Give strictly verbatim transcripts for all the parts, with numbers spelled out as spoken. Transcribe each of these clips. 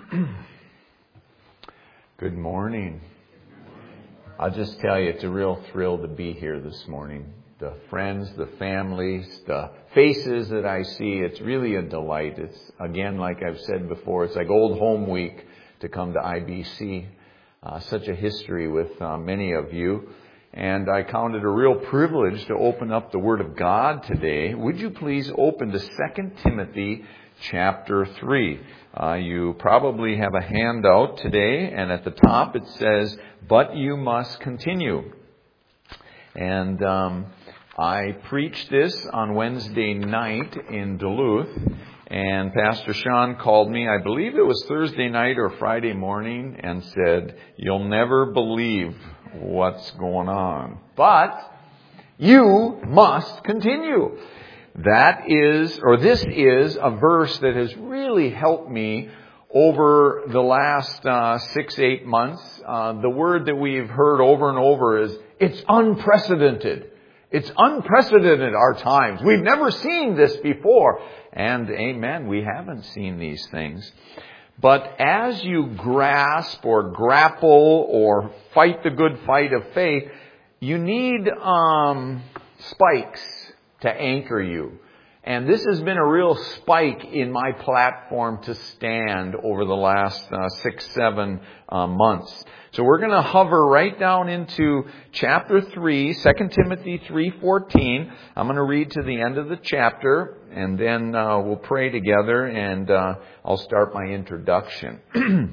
Good morning. I'll just tell you, it's a real thrill to be here this morning. The friends, the families, the faces that I see, it's really a delight. It's, again, like I've said before, it's like old home week to come to I B C. Uh, such a history with uh, many of you. And I count it a real privilege to open up the Word of God today. Would you please open to Second Timothy chapter three. Uh, you probably have a handout today, and at the top it says, "But you must continue." And um, I preached this on Wednesday night in Duluth, and Pastor Sean called me, I believe it was Thursday night or Friday morning, and said, "You'll never believe what's going on, but you must continue." That is, or this is, a verse that has really helped me over the last uh, six, eight months. Uh, the word that we've heard over and over is, it's unprecedented. It's unprecedented, our times. We've never seen this before. And amen, we haven't seen these things. But as you grasp or grapple or fight the good fight of faith, you need um, spikes to anchor you. And this has been a real spike in my platform to stand over the last uh, six, seven uh, months. So we're going to hover right down into chapter three, Second Timothy three fourteen. I'm going to read to the end of the chapter, and then uh, we'll pray together, and uh, I'll start my introduction.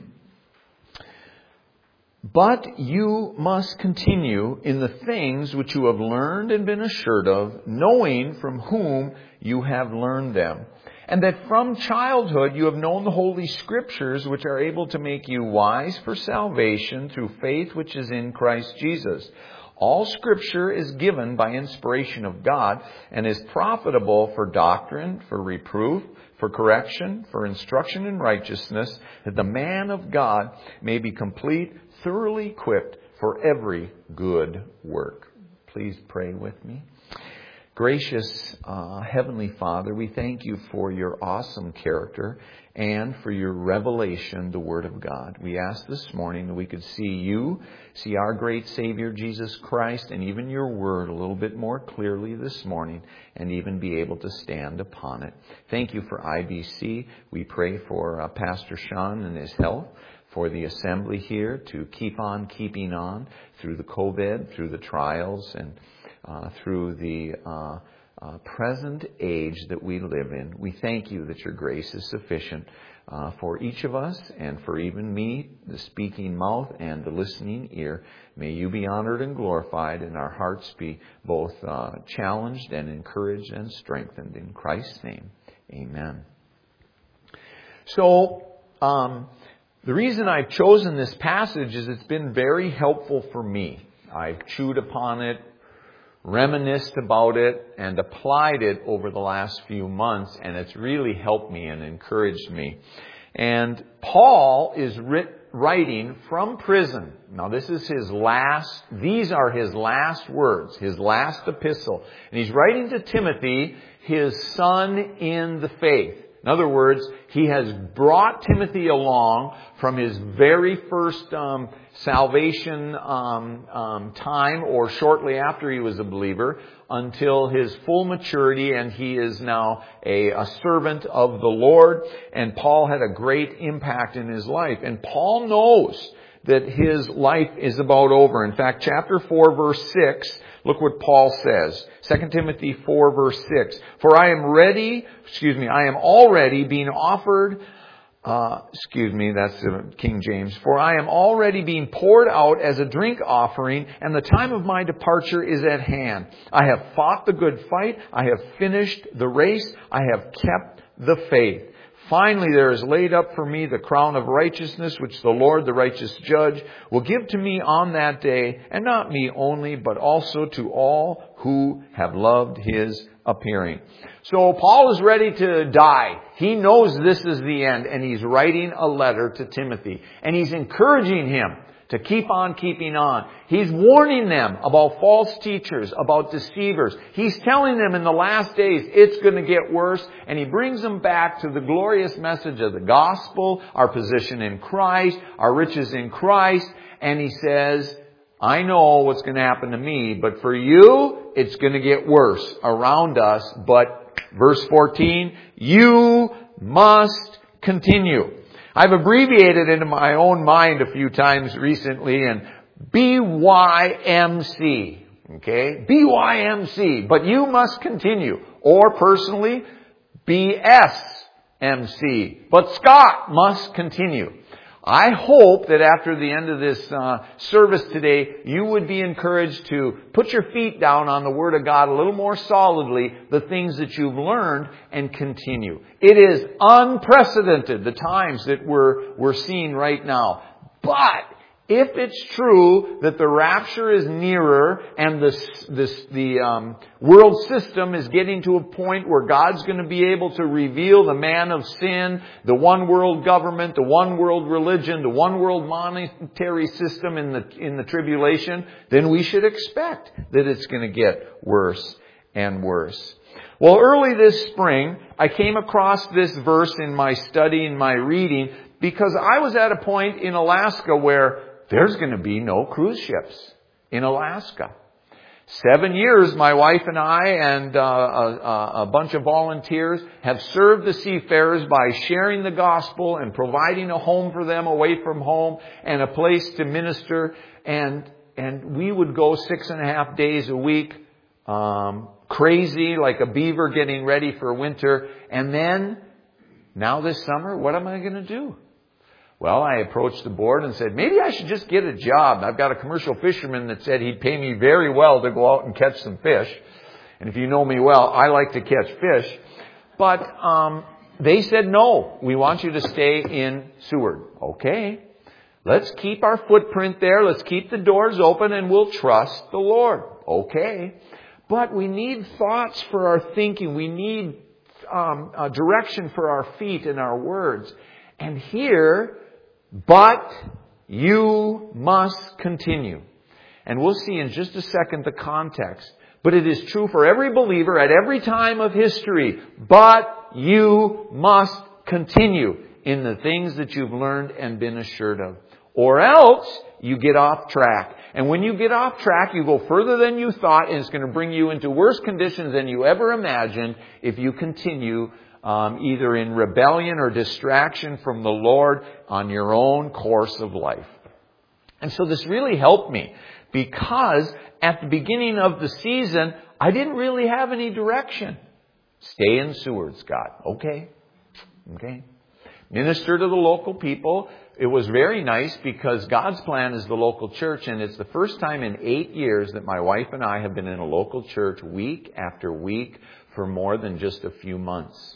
"But you must continue in the things which you have learned and been assured of, knowing from whom you have learned them, and that from childhood you have known the Holy Scriptures, which are able to make you wise for salvation through faith which is in Christ Jesus. All Scripture is given by inspiration of God and is profitable for doctrine, for reproof, for correction, for instruction in righteousness, that the man of God may be complete, thoroughly equipped for every good work." Please pray with me. Gracious uh, Heavenly Father, we thank you for your awesome character and for your revelation, the Word of God. We ask this morning that we could see you, see our great Savior Jesus Christ, and even your Word a little bit more clearly this morning, and even be able to stand upon it. Thank you for I B C. We pray for uh, Pastor Sean and his health, for the assembly here to keep on keeping on through the COVID, through the trials, and uh, through the uh, uh, present age that we live in. We thank you that your grace is sufficient uh, for each of us, and for even me, the speaking mouth and the listening ear. May you be honored and glorified, and our hearts be both uh, challenged and encouraged and strengthened. In Christ's name, amen. So, um, the reason I've chosen this passage is it's been very helpful for me. I've chewed upon it, reminisced about it, and applied it over the last few months, and it's really helped me and encouraged me. And Paul is writ- writing from prison. Now this is his last, these are his last words, his last epistle. And he's writing to Timothy, his son in the faith. In other words, he has brought Timothy along from his very first um, salvation um, um, time, or shortly after he was a believer, until his full maturity, and he is now a, a servant of the Lord. And Paul had a great impact in his life. And Paul knows that his life is about over. In fact, chapter four, verse six, look what Paul says. Second Timothy four, verse six. "For I am ready, excuse me, I am already being offered, uh, excuse me, that's King James. "For I am already being poured out as a drink offering, and the time of my departure is at hand. I have fought the good fight. I have finished the race. I have kept the faith. Finally, there is laid up for me the crown of righteousness, which the Lord, the righteous judge, will give to me on that day, and not me only, but also to all who have loved his appearing." So Paul is ready to die. He knows this is the end, and he's writing a letter to Timothy. And he's encouraging him to keep on keeping on. He's warning them about false teachers, about deceivers. He's telling them in the last days it's going to get worse. And He brings them back to the glorious message of the gospel, our position in Christ, our riches in Christ. And He says, I know what's going to happen to me, but for you, it's going to get worse around us. But verse fourteen, you must continue. I've abbreviated into my own mind a few times recently, and B Y M C. Okay? B Y M C. But you must continue. Or personally, B S M C. But Scott must continue. I hope that after the end of this uh, service today, you would be encouraged to put your feet down on the Word of God a little more solidly, the things that you've learned, and continue. It is unprecedented, the times that we're, we're seeing right now. But if it's true that the rapture is nearer and this, this, the um, world system is getting to a point where God's going to be able to reveal the man of sin, the one world government, the one world religion, the one world monetary system in the, in the tribulation, then we should expect that it's going to get worse and worse. Well, early this spring, I came across this verse in my study, in my reading, because I was at a point in Alaska where there's going to be no cruise ships in Alaska. Seven years, my wife and I and uh, a, a bunch of volunteers have served the seafarers by sharing the gospel and providing a home for them away from home and a place to minister. And and we would go six and a half days a week, um, crazy like a beaver getting ready for winter. And then, now this summer, what am I going to do? Well, I approached the board and said, maybe I should just get a job. I've got a commercial fisherman that said he'd pay me very well to go out and catch some fish. And if you know me well, I like to catch fish. But um, they said, no, we want you to stay in Seward. Okay, let's keep our footprint there. Let's keep the doors open and we'll trust the Lord. Okay, but we need thoughts for our thinking. We need um, a direction for our feet and our words. And here, but you must continue. And we'll see in just a second the context. But it is true for every believer at every time of history. But you must continue in the things that you've learned and been assured of. Or else you get off track. And when you get off track, you go further than you thought, and it's going to bring you into worse conditions than you ever imagined if you continue Um, either in rebellion or distraction from the Lord on your own course of life. And so this really helped me because at the beginning of the season, I didn't really have any direction. Stay in Seward, Scott. Okay. Okay. Minister to the local people. It was very nice because God's plan is the local church, and it's the first time in eight years that my wife and I have been in a local church week after week for more than just a few months.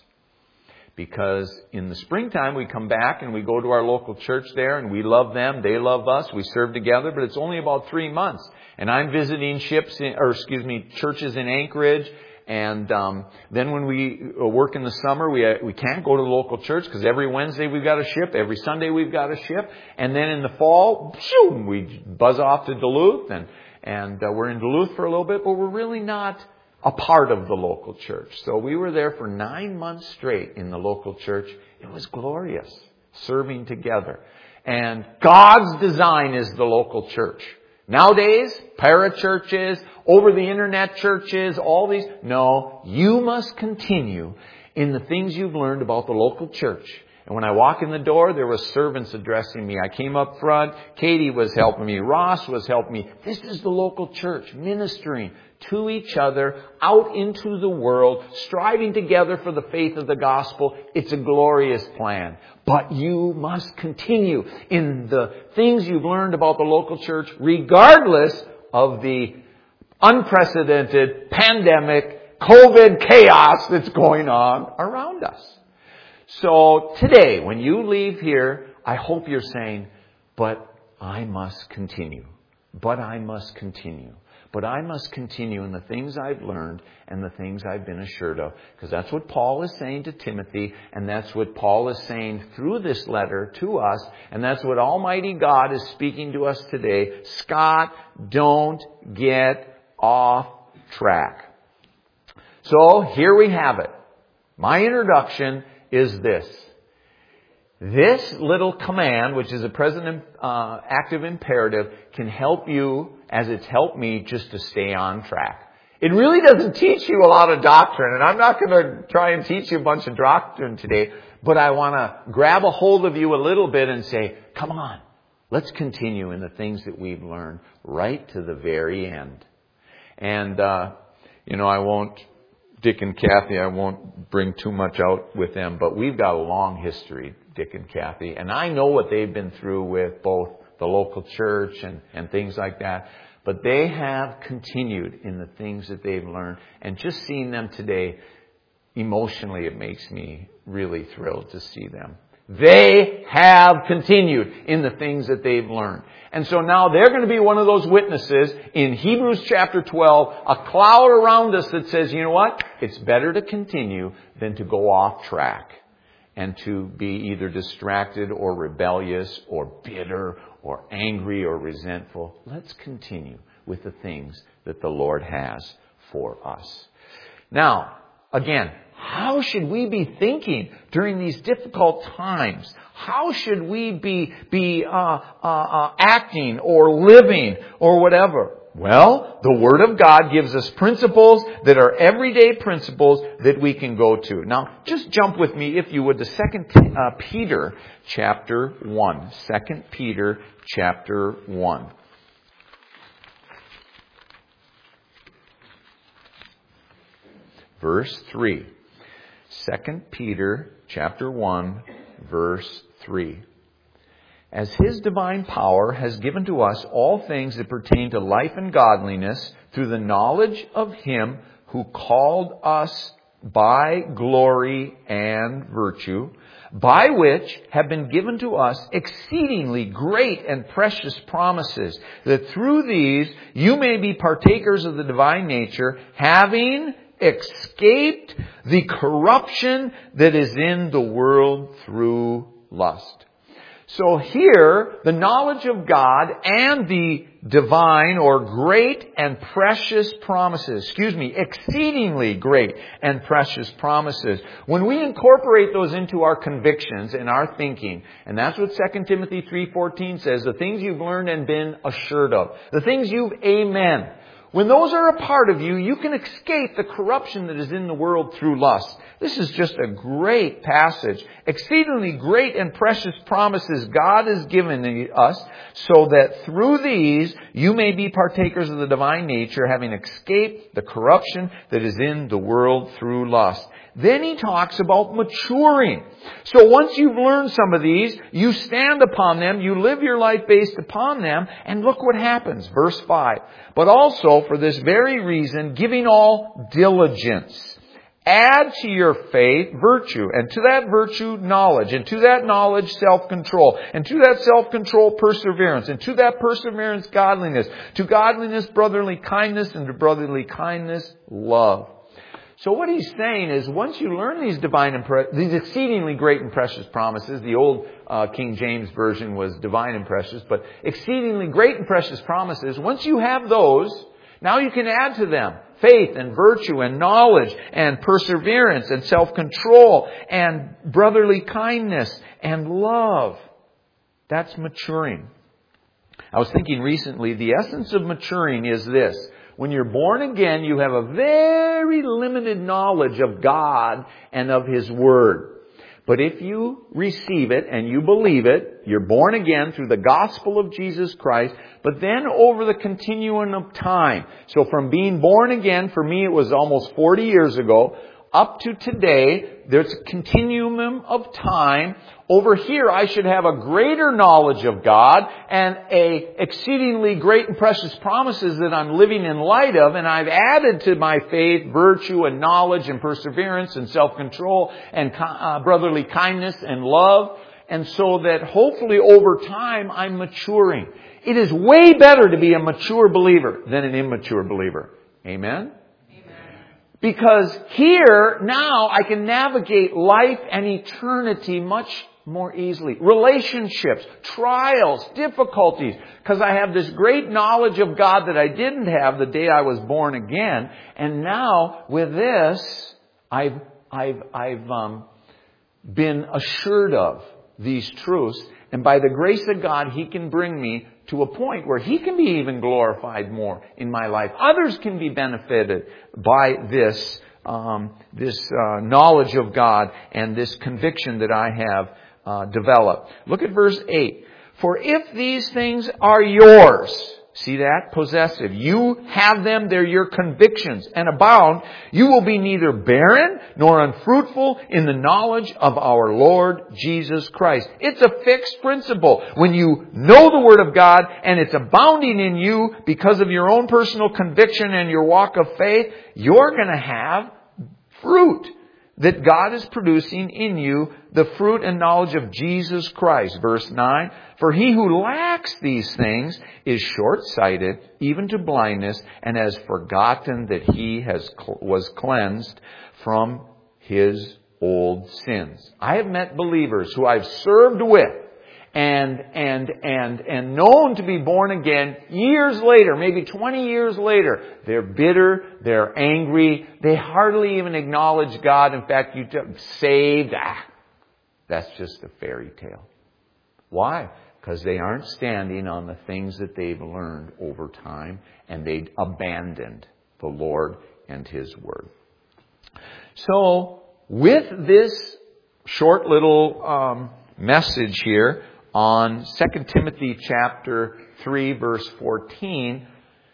Because in the springtime, we come back and we go to our local church there and we love them. They love us. We serve together, but it's only about three months. And I'm visiting ships, in, or excuse me, churches in Anchorage. And um, then when we work in the summer, we uh, we can't go to the local church because every Wednesday we've got a ship. Every Sunday we've got a ship. And then in the fall, shoo, we buzz off to Duluth. And, and uh, we're in Duluth for a little bit, but we're really not a part of the local church. So we were there for nine months straight in the local church. It was glorious, serving together. And God's design is the local church. Nowadays, parachurches, over the internet churches, all these. No, you must continue in the things you've learned about the local church. And when I walk in the door, there were servants addressing me. I came up front. Katie was helping me. Ross was helping me. This is the local church ministering to each other out into the world, striving together for the faith of the gospel. It's a glorious plan. But you must continue in the things you've learned about the local church, regardless of the unprecedented pandemic, COVID chaos that's going on around us. So today, when you leave here, I hope you're saying, but I must continue. But I must continue. But I must continue in the things I've learned and the things I've been assured of. Because that's what Paul is saying to Timothy, and that's what Paul is saying through this letter to us, and that's what Almighty God is speaking to us today. Scott, don't get off track. So here we have it. My introduction is this. This little command, which is a present uh, active imperative, can help you, as it's helped me, just to stay on track. It really doesn't teach you a lot of doctrine, and I'm not going to try and teach you a bunch of doctrine today, but I want to grab a hold of you a little bit and say, come on, let's continue in the things that we've learned right to the very end. And, uh, you know, I won't, Dick and Kathy, I won't bring too much out with them, but we've got a long history, Dick and Kathy, and I know what they've been through with both the local church and, and things like that. But they have continued in the things that they've learned. And just seeing them today, emotionally, it makes me really thrilled to see them. They have continued in the things that they've learned. And so now they're going to be one of those witnesses in Hebrews chapter twelve, a cloud around us that says, you know what? It's better to continue than to go off track and to be either distracted or rebellious or bitter or angry or resentful. Let's continue with the things that the Lord has for us. Now, again, how should we be thinking during these difficult times? How should we be be uh, uh, uh, acting or living or whatever? Well, the Word of God gives us principles that are everyday principles that we can go to. Now, just jump with me, if you would, to Second Peter chapter one. Second Peter chapter one. Verse three. Second Peter chapter one, verse three. As His divine power has given to us all things that pertain to life and godliness through the knowledge of Him who called us by glory and virtue, by which have been given to us exceedingly great and precious promises, that through these you may be partakers of the divine nature, having escaped the corruption that is in the world through lust. So here, the knowledge of God and the divine or great and precious promises, excuse me, exceedingly great and precious promises. When we incorporate those into our convictions and our thinking, and that's what Second Timothy three fourteen says, the things you've learned and been assured of, the things you've amen. When those are a part of you, you can escape the corruption that is in the world through lust. This is just a great passage. Exceedingly great and precious promises God has given us, so that through these you may be partakers of the divine nature, having escaped the corruption that is in the world through lust. Then he talks about maturing. So once you've learned some of these, you stand upon them, you live your life based upon them, and look what happens. Verse five. But also, for this very reason, giving all diligence, add to your faith virtue, and to that virtue knowledge, and to that knowledge self-control, and to that self-control perseverance, and to that perseverance godliness, to godliness brotherly kindness, and to brotherly kindness love. So what he's saying is, once you learn these divine, and pre- these exceedingly great and precious promises, the old uh, King James Version was divine and precious, but exceedingly great and precious promises, once you have those, now you can add to them faith and virtue and knowledge and perseverance and self-control and brotherly kindness and love. That's maturing. I was thinking recently, the essence of maturing is this. When you're born again, you have a very limited knowledge of God and of His Word. But if you receive it and you believe it, you're born again through the gospel of Jesus Christ. But then over the continuum of time, so from being born again, for me it was almost forty years ago, up to today, there's a continuum of time. Over here, I should have a greater knowledge of God and a exceedingly great and precious promises that I'm living in light of. And I've added to my faith virtue and knowledge and perseverance and self-control and uh, brotherly kindness and love. and so that hopefully over time I'm maturing. It is way better to be a mature believer than an immature believer. Amen? Because here, now, I can navigate life and eternity much more easily. Relationships, trials, difficulties. Because I have this great knowledge of God that I didn't have the day I was born again. And now, with this, I've, I've, I've um, been assured of these truths. And by the grace of God, He can bring me to a point where He can be even glorified more in my life. Others can be benefited by this um, this uh, knowledge of God and this conviction that I have uh, developed. Look at verse eight. For if these things are yours, see that? Possessive. You have them, they're your convictions, and abound, you will be neither barren nor unfruitful in the knowledge of our Lord Jesus Christ. It's a fixed principle. When you know the Word of God and it's abounding in you because of your own personal conviction and your walk of faith, you're going to have fruit that God is producing in you, the fruit and knowledge of Jesus Christ. Verse nine, for he who lacks these things is short-sighted, even to blindness, and has forgotten that he has was cleansed from his old sins. I have met believers who I've served with and and and and known to be born again years later, maybe twenty years later. They're bitter, they're angry, they hardly even acknowledge God. In fact, you t- saved, ah, that's just a fairy tale. Why? Because they aren't standing on the things that they've learned over time, and they abandoned the Lord and His Word. So, with this short little um, message here on Second Timothy chapter three, verse fourteen,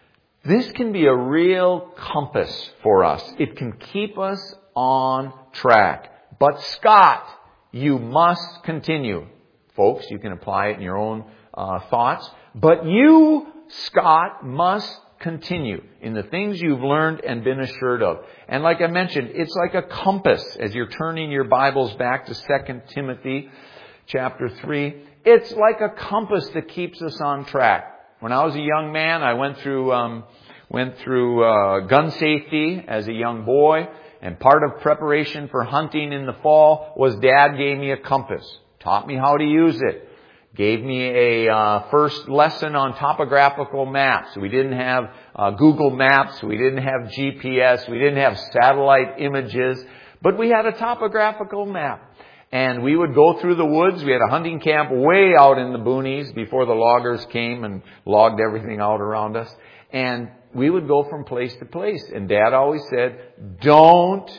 this can be a real compass for us. It can keep us on track. But Scott, you must continue. Folks, you can apply it in your own uh, thoughts. But you, Scott, must continue in the things you've learned and been assured of. And like I mentioned, it's like a compass as you're turning your Bibles back to Second Timothy chapter three. It's like a compass that keeps us on track. When I was a young man, I went through um, went through uh, gun safety as a young boy. And part of preparation for hunting in the fall was Dad gave me a compass. Taught me how to use it. Gave me a uh, first lesson on topographical maps. We didn't have uh, Google Maps. We didn't have G P S. We didn't have satellite images. But we had a topographical map. And we would go through the woods. We had a hunting camp way out in the boonies before the loggers came and logged everything out around us. And we would go from place to place. And Dad always said, don't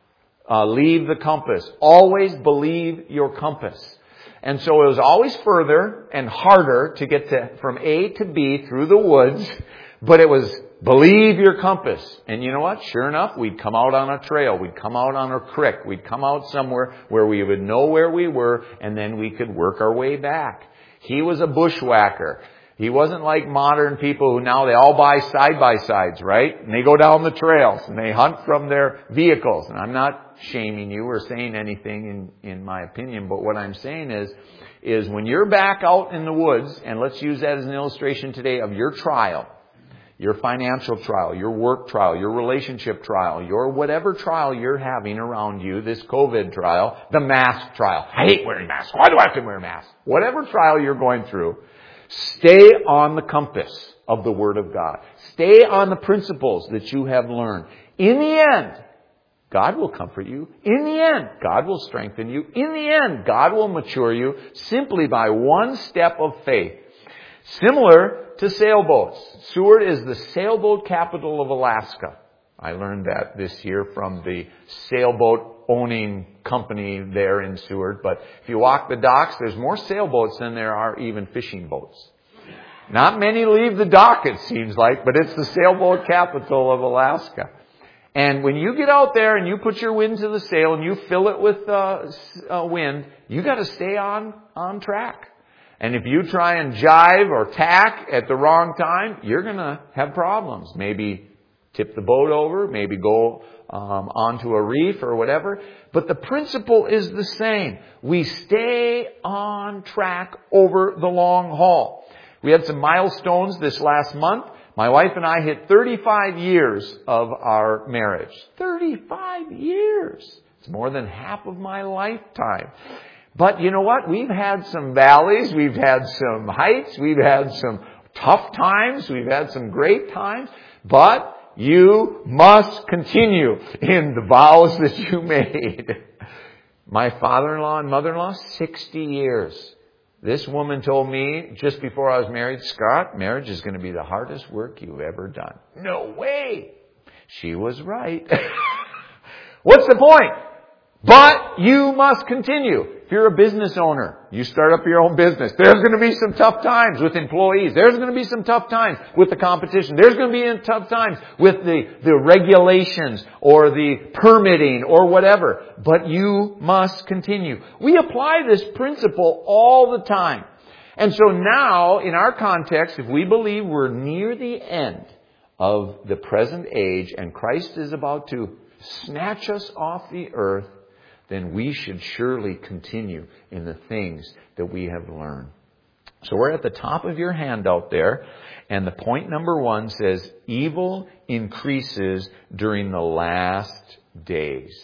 uh, leave the compass. Always believe your compass. And so it was always further and harder to get to from A to B through the woods. But it was believe your compass. And you know what? Sure enough, we'd come out on a trail. We'd come out on a creek. We'd come out somewhere where we would know where we were, and then we could work our way back. He was a bushwhacker. He wasn't like modern people who now they all buy side-by-sides, right? And they go down the trails and they hunt from their vehicles. And I'm not shaming you or saying anything in, in my opinion, but what I'm saying is, is when you're back out in the woods, and let's use that as an illustration today of your trial, your financial trial, your work trial, your relationship trial, your whatever trial you're having around you, this COVID trial, the mask trial. I hate wearing masks. Why do I have to wear a mask? Whatever trial you're going through, stay on the compass of the Word of God. Stay on the principles that you have learned. In the end, God will comfort you. In the end, God will strengthen you. In the end, God will mature you simply by one step of faith. Similar to sailboats. Seward is the sailboat capital of Alaska. I learned that this year from the sailboat owning company there in Seward. But if you walk the docks, there's more sailboats than there are even fishing boats. Not many leave the dock, it seems like, but it's the sailboat capital of Alaska. And when you get out there and you put your wind to the sail and you fill it with uh, uh, wind, you got to stay on, on track. And if you try and jive or tack at the wrong time, you're going to have problems. Maybe tip the boat over, maybe go um, onto a reef or whatever. But the principle is the same. We stay on track over the long haul. We had some milestones this last month. My wife and I hit thirty-five years of our marriage. thirty-five years. It's more than half of my lifetime. But you know what? We've had some valleys. We've had some heights. We've had some tough times. We've had some great times. But you must continue in the vows that you made. My father-in-law and mother-in-law, sixty years. This woman told me just before I was married, Scott, marriage is going to be the hardest work you've ever done. No way. She was right. What's the point? But you must continue. If you're a business owner, you start up your own business. There's going to be some tough times with employees. There's going to be some tough times with the competition. There's going to be tough times with the, the regulations or the permitting or whatever. But you must continue. We apply this principle all the time. And so now, in our context, if we believe we're near the end of the present age and Christ is about to snatch us off the earth, then we should surely continue in the things that we have learned. So we're at the top of your handout there, and the point number one says, evil increases during the last days.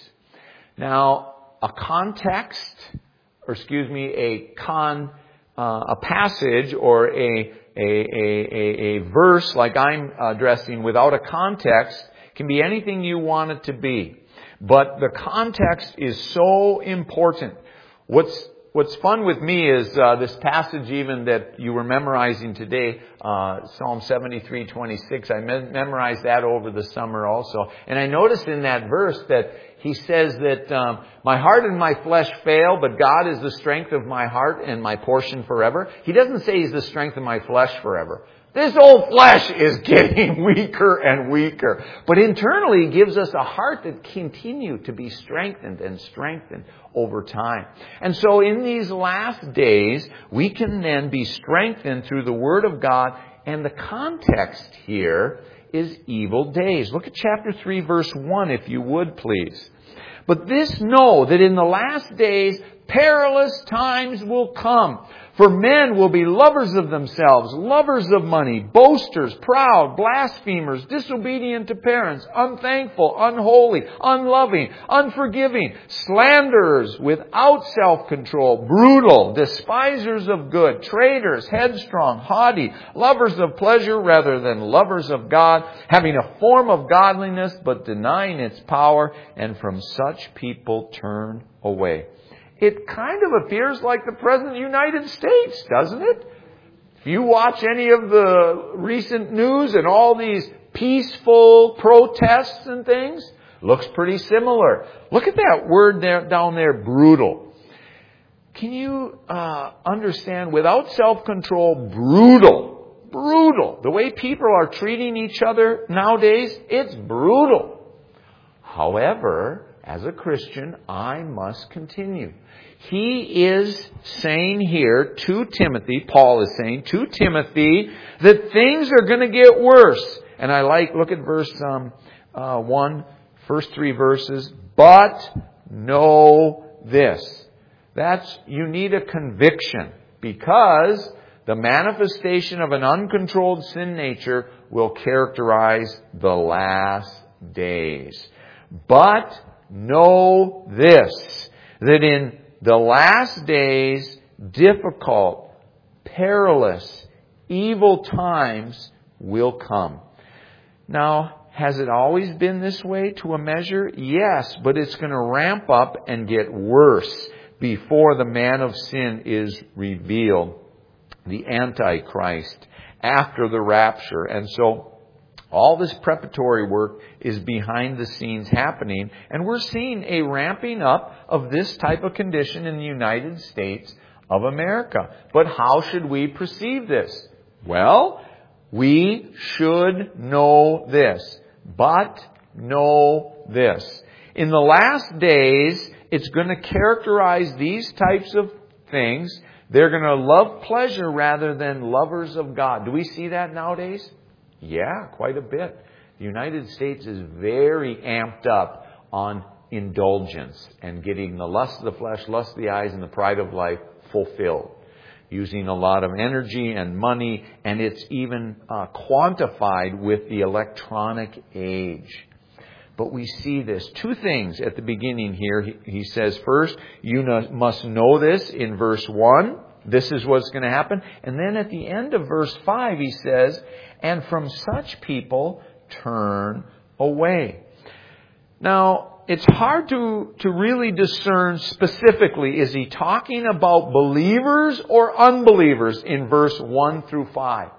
Now, a context, or excuse me, a con, uh, a passage or a, a, a, a, a verse like I'm addressing without a context can be anything you want it to be. But the context is so important. What's What's fun with me is uh, this passage even that you were memorizing today, uh, Psalm seventy-three twenty-six. I me- memorized that over the summer also. And I noticed in that verse that he says that um, my heart and my flesh fail, but God is the strength of my heart and my portion forever. He doesn't say He's the strength of my flesh forever. This old flesh is getting weaker and weaker. But internally, He gives us a heart that continues to be strengthened and strengthened over time. And so in these last days, we can then be strengthened through the Word of God. And the context here is evil days. Look at chapter three, verse one, if you would, please. But this know that in the last days, perilous times will come. For men will be lovers of themselves, lovers of money, boasters, proud, blasphemers, disobedient to parents, unthankful, unholy, unloving, unforgiving, slanderers, without self-control, brutal, despisers of good, traitors, headstrong, haughty, lovers of pleasure rather than lovers of God, having a form of godliness but denying its power, and from such people turn away. It kind of appears like the present United States, doesn't it? If you watch any of the recent news and all these peaceful protests and things, looks pretty similar. Look at that word there, down there, brutal. Can you uh, understand, without self-control, brutal, brutal. The way people are treating each other nowadays, it's brutal. However, as a Christian, I must continue. He is saying here to Timothy, Paul is saying to Timothy, that things are going to get worse. And I like, look at verse um, uh, one, first three verses. But know this. That's, you need a conviction, because the manifestation of an uncontrolled sin nature will characterize the last days. But know this, that in the last days, difficult, perilous, evil times will come. Now, has it always been this way to a measure? Yes, but it's going to ramp up and get worse before the man of sin is revealed, the Antichrist, after the rapture. And so, all this preparatory work is behind the scenes happening, and we're seeing a ramping up of this type of condition in the United States of America. But how should we perceive this? Well, we should know this. But know this. In the last days, it's going to characterize these types of things. They're going to love pleasure rather than lovers of God. Do we see that nowadays? Yeah, quite a bit. The United States is very amped up on indulgence and getting the lust of the flesh, lust of the eyes, and the pride of life fulfilled. Using a lot of energy and money, and it's even uh, quantified with the electronic age. But we see this. Two things at the beginning here. He, he says, first, you know, must know this in verse one. This is what's going to happen. And then at the end of verse five, he says, and from such people turn away. Now, it's hard to, to really discern specifically, is he talking about believers or unbelievers in verse one through five?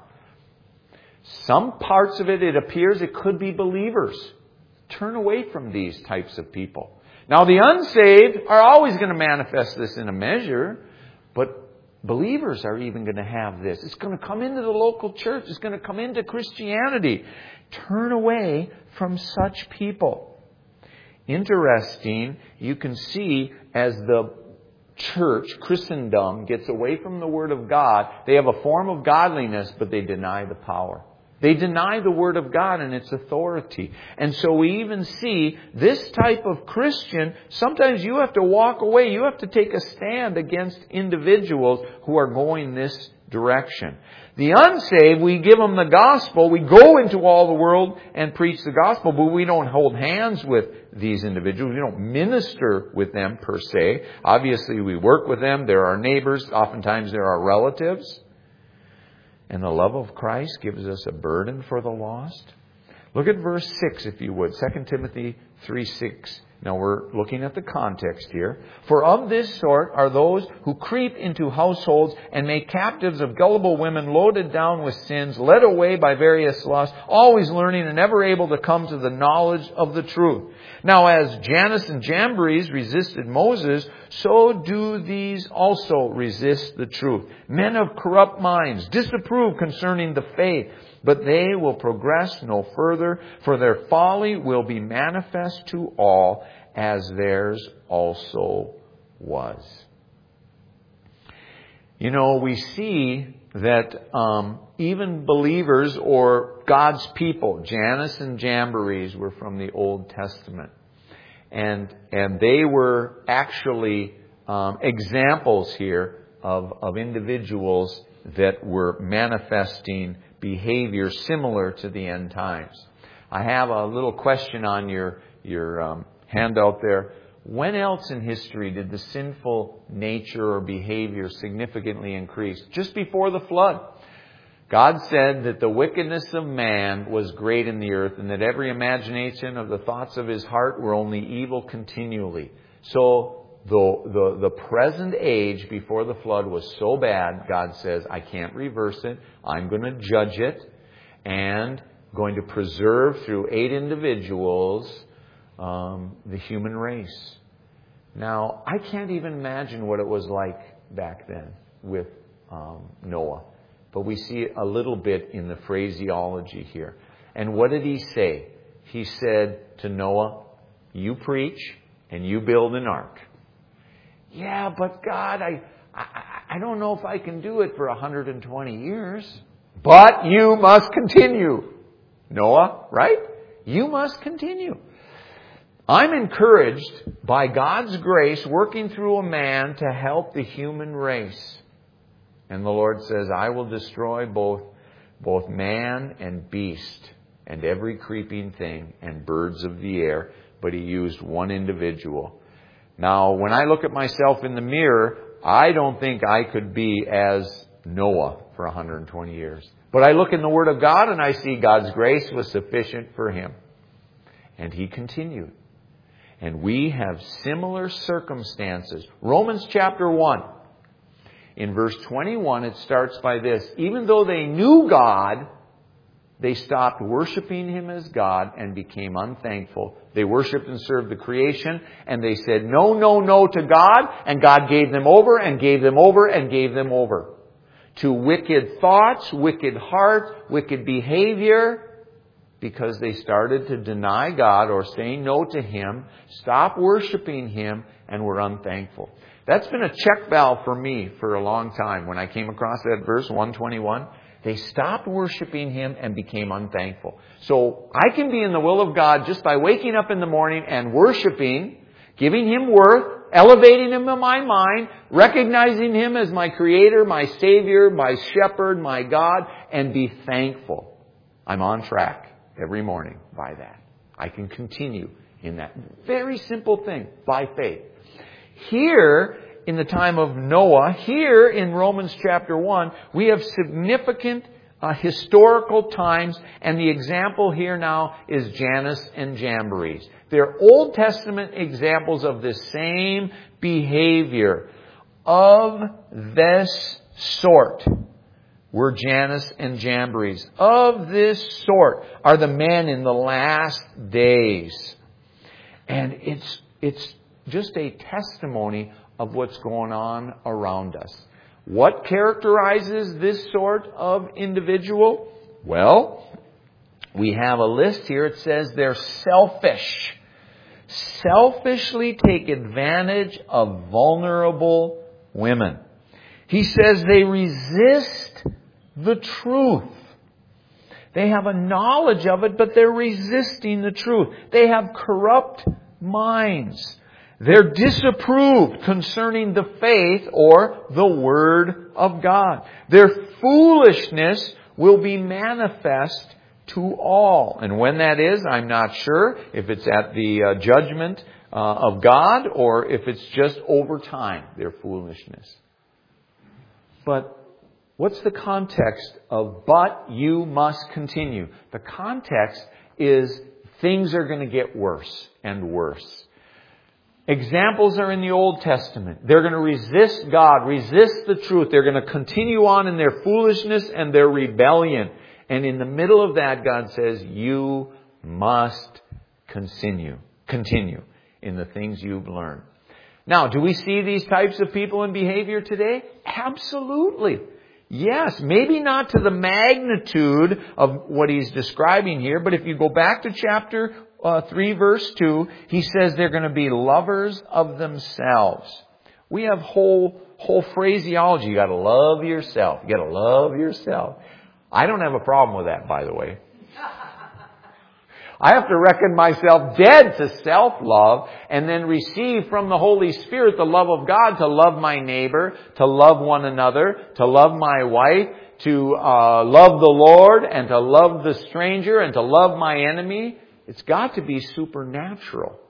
Some parts of it, it appears it could be believers. Turn away from these types of people. Now, the unsaved are always going to manifest this in a measure, but believers are even going to have this. It's going to come into the local church. It's going to come into Christianity. Turn away from such people. Interesting, you can see as the church, Christendom, gets away from the Word of God, they have a form of godliness, but they deny the power. They deny the Word of God and its authority. And so we even see this type of Christian, sometimes you have to walk away. You have to take a stand against individuals who are going this direction. The unsaved, we give them the gospel. We go into all the world and preach the gospel, but we don't hold hands with these individuals. We don't minister with them per se. Obviously, we work with them. They're our neighbors. Oftentimes, they're our relatives. And the love of Christ gives us a burden for the lost. Look at verse six, if you would. Second Timothy three six. Now we're looking at the context here. For of this sort are those who creep into households and make captives of gullible women, loaded down with sins, led away by various lusts, always learning and never able to come to the knowledge of the truth. Now as Jannes and Jambres resisted Moses, so do these also resist the truth. Men of corrupt minds disapprove concerning the faith, but they will progress no further, for their folly will be manifest to all, as theirs also was. You know, we see that um, even believers or God's people, Jannes and Jambres, were from the Old Testament. And and they were actually um, examples here of, of individuals that were manifesting behavior similar to the end times. I have a little question on your your um, handout there. When else in history did the sinful nature or behavior significantly increase? Just before the flood. God said that the wickedness of man was great in the earth, and that every imagination of the thoughts of his heart were only evil continually. So the, the, the present age before the flood was so bad, God says, I can't reverse it. I'm going to judge it and going to preserve through eight individuals um, the human race. Now, I can't even imagine what it was like back then with um, Noah. But we see a little bit in the phraseology here. And what did he say? He said to Noah, you preach and you build an ark. Yeah, but God, I, I, I don't know if I can do it for one hundred twenty years. But you must continue. Noah, right? You must continue. I'm encouraged by God's grace working through a man to help the human race. And the Lord says, I will destroy both, both man and beast and every creeping thing and birds of the air. But he used one individual. Now, when I look at myself in the mirror, I don't think I could be as Noah for one hundred twenty years. But I look in the Word of God and I see God's grace was sufficient for him. And he continued. And we have similar circumstances. Romans chapter one. In verse twenty-one, it starts by this. Even though they knew God, they stopped worshiping Him as God and became unthankful. They worshiped and served the creation, and they said no, no, no to God, and God gave them over and gave them over and gave them over to wicked thoughts, wicked hearts, wicked behavior, because they started to deny God or say no to Him, stop worshiping Him, and were unthankful. That's been a check valve for me for a long time. When I came across that verse, one twenty-one, They stopped worshiping Him and became unthankful. So I can be in the will of God just by waking up in the morning and worshiping, giving Him worth, elevating Him in my mind, recognizing Him as my Creator, my Savior, my Shepherd, my God, and be thankful. I'm on track every morning by that. I can continue in that very simple thing by faith. Here, in the time of Noah, here in Romans chapter one, we have significant uh, historical times, and the example here now is Jannes and Jambres. They're Old Testament examples of the same behavior. Of this sort were Jannes and Jambres. Of this sort are the men in the last days. And it's it's just a testimony of what's going on around us. What characterizes this sort of individual? Well, we have a list here. It says they're selfish. Selfishly take advantage of vulnerable women. He says they resist the truth. They have a knowledge of it, but they're resisting the truth. They have corrupt minds. They're disapproved concerning the faith or the Word of God. Their foolishness will be manifest to all. And when that is, I'm not sure if it's at the uh, judgment uh, of God or if it's just over time, their foolishness. But what's the context of but you must continue? The context is things are going to get worse and worse. Examples are in the Old Testament. They're going to resist God, resist the truth. They're going to continue on in their foolishness and their rebellion. And in the middle of that, God says, you must continue, continue in the things you've learned. Now, do we see these types of people in behavior today? Absolutely. Yes, maybe not to the magnitude of what he's describing here, but if you go back to chapter uh, three, verse two, he says they're going to be lovers of themselves. We have whole whole phraseology. You got to love yourself. You got to love yourself. I don't have a problem with that, by the way. I have to reckon myself dead to self-love and then receive from the Holy Spirit the love of God to love my neighbor, to love one another, to love my wife, to uh, love the Lord and to love the stranger and to love my enemy. It's got to be supernatural,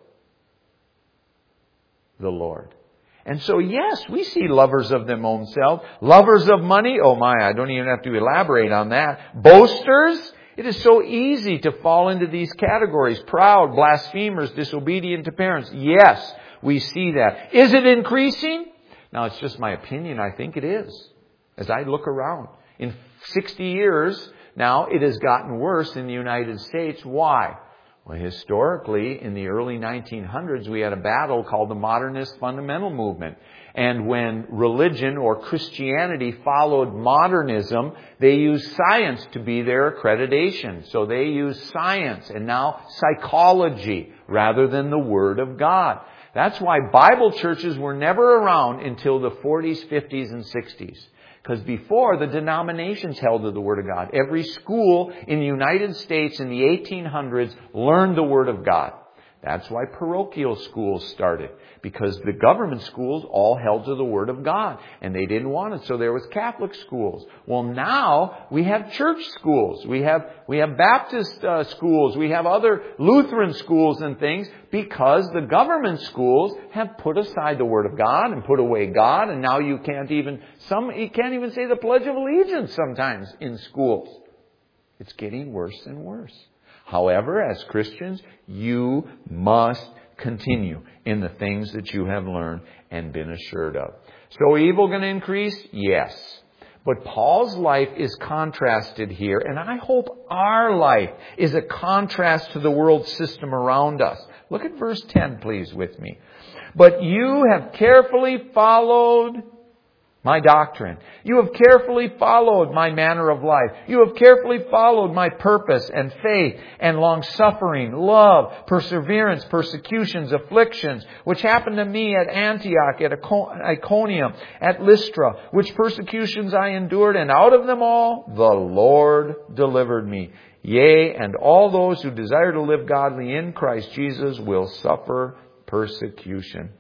the Lord. And so, yes, we see lovers of their own self. Lovers of money. Oh my, I don't even have to elaborate on that. Boasters. It is so easy to fall into these categories. Proud, blasphemers, disobedient to parents. Yes, we see that. Is it increasing? Now, it's just my opinion. I think it is. As I look around. In sixty years now, it has gotten worse in the United States. Why? Well, historically, in the early nineteen hundreds, we had a battle called the Modernist Fundamental Movement. And when religion or Christianity followed modernism, they used science to be their accreditation. So they used science and now psychology rather than the Word of God. That's why Bible churches were never around until the forties, fifties, and sixties. Because before, the denominations held to the Word of God. Every school in the United States in the eighteen hundreds learned the Word of God. That's why parochial schools started. Because the government schools all held to the Word of God. And they didn't want it. So there was Catholic schools. Well, now we have church schools. We have we have Baptist uh, schools. We have other Lutheran schools and things. Because the government schools have put aside the Word of God and put away God. And now you can't even, some, you can't even say the Pledge of Allegiance sometimes in schools. It's getting worse and worse. However, as Christians, you must continue in the things that you have learned and been assured of. So evil going to increase? Yes. But Paul's life is contrasted here, and I hope our life is a contrast to the world system around us. Look at verse ten, please, with me. But you have carefully followed my doctrine. You have carefully followed my manner of life. You have carefully followed my purpose and faith and long-suffering, love, perseverance, persecutions, afflictions, which happened to me at Antioch, at Iconium, at Lystra, which persecutions I endured, and out of them all the Lord delivered me. Yea, and all those who desire to live godly in Christ Jesus will suffer persecution.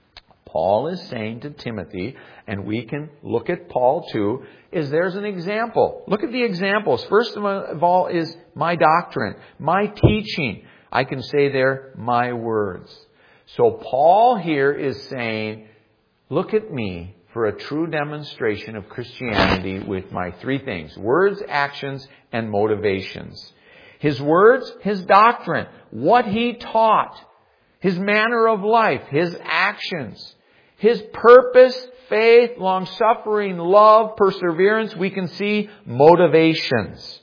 Paul is saying to Timothy, and we can look at Paul too, is there's an example. Look at the examples. First of all is my doctrine, my teaching. I can say there, my words. So Paul here is saying, look at me for a true demonstration of Christianity with my three things: words, actions, and motivations. His words, his doctrine, what he taught, his manner of life, his actions, his purpose, faith, long-suffering, love, perseverance. We can see motivations.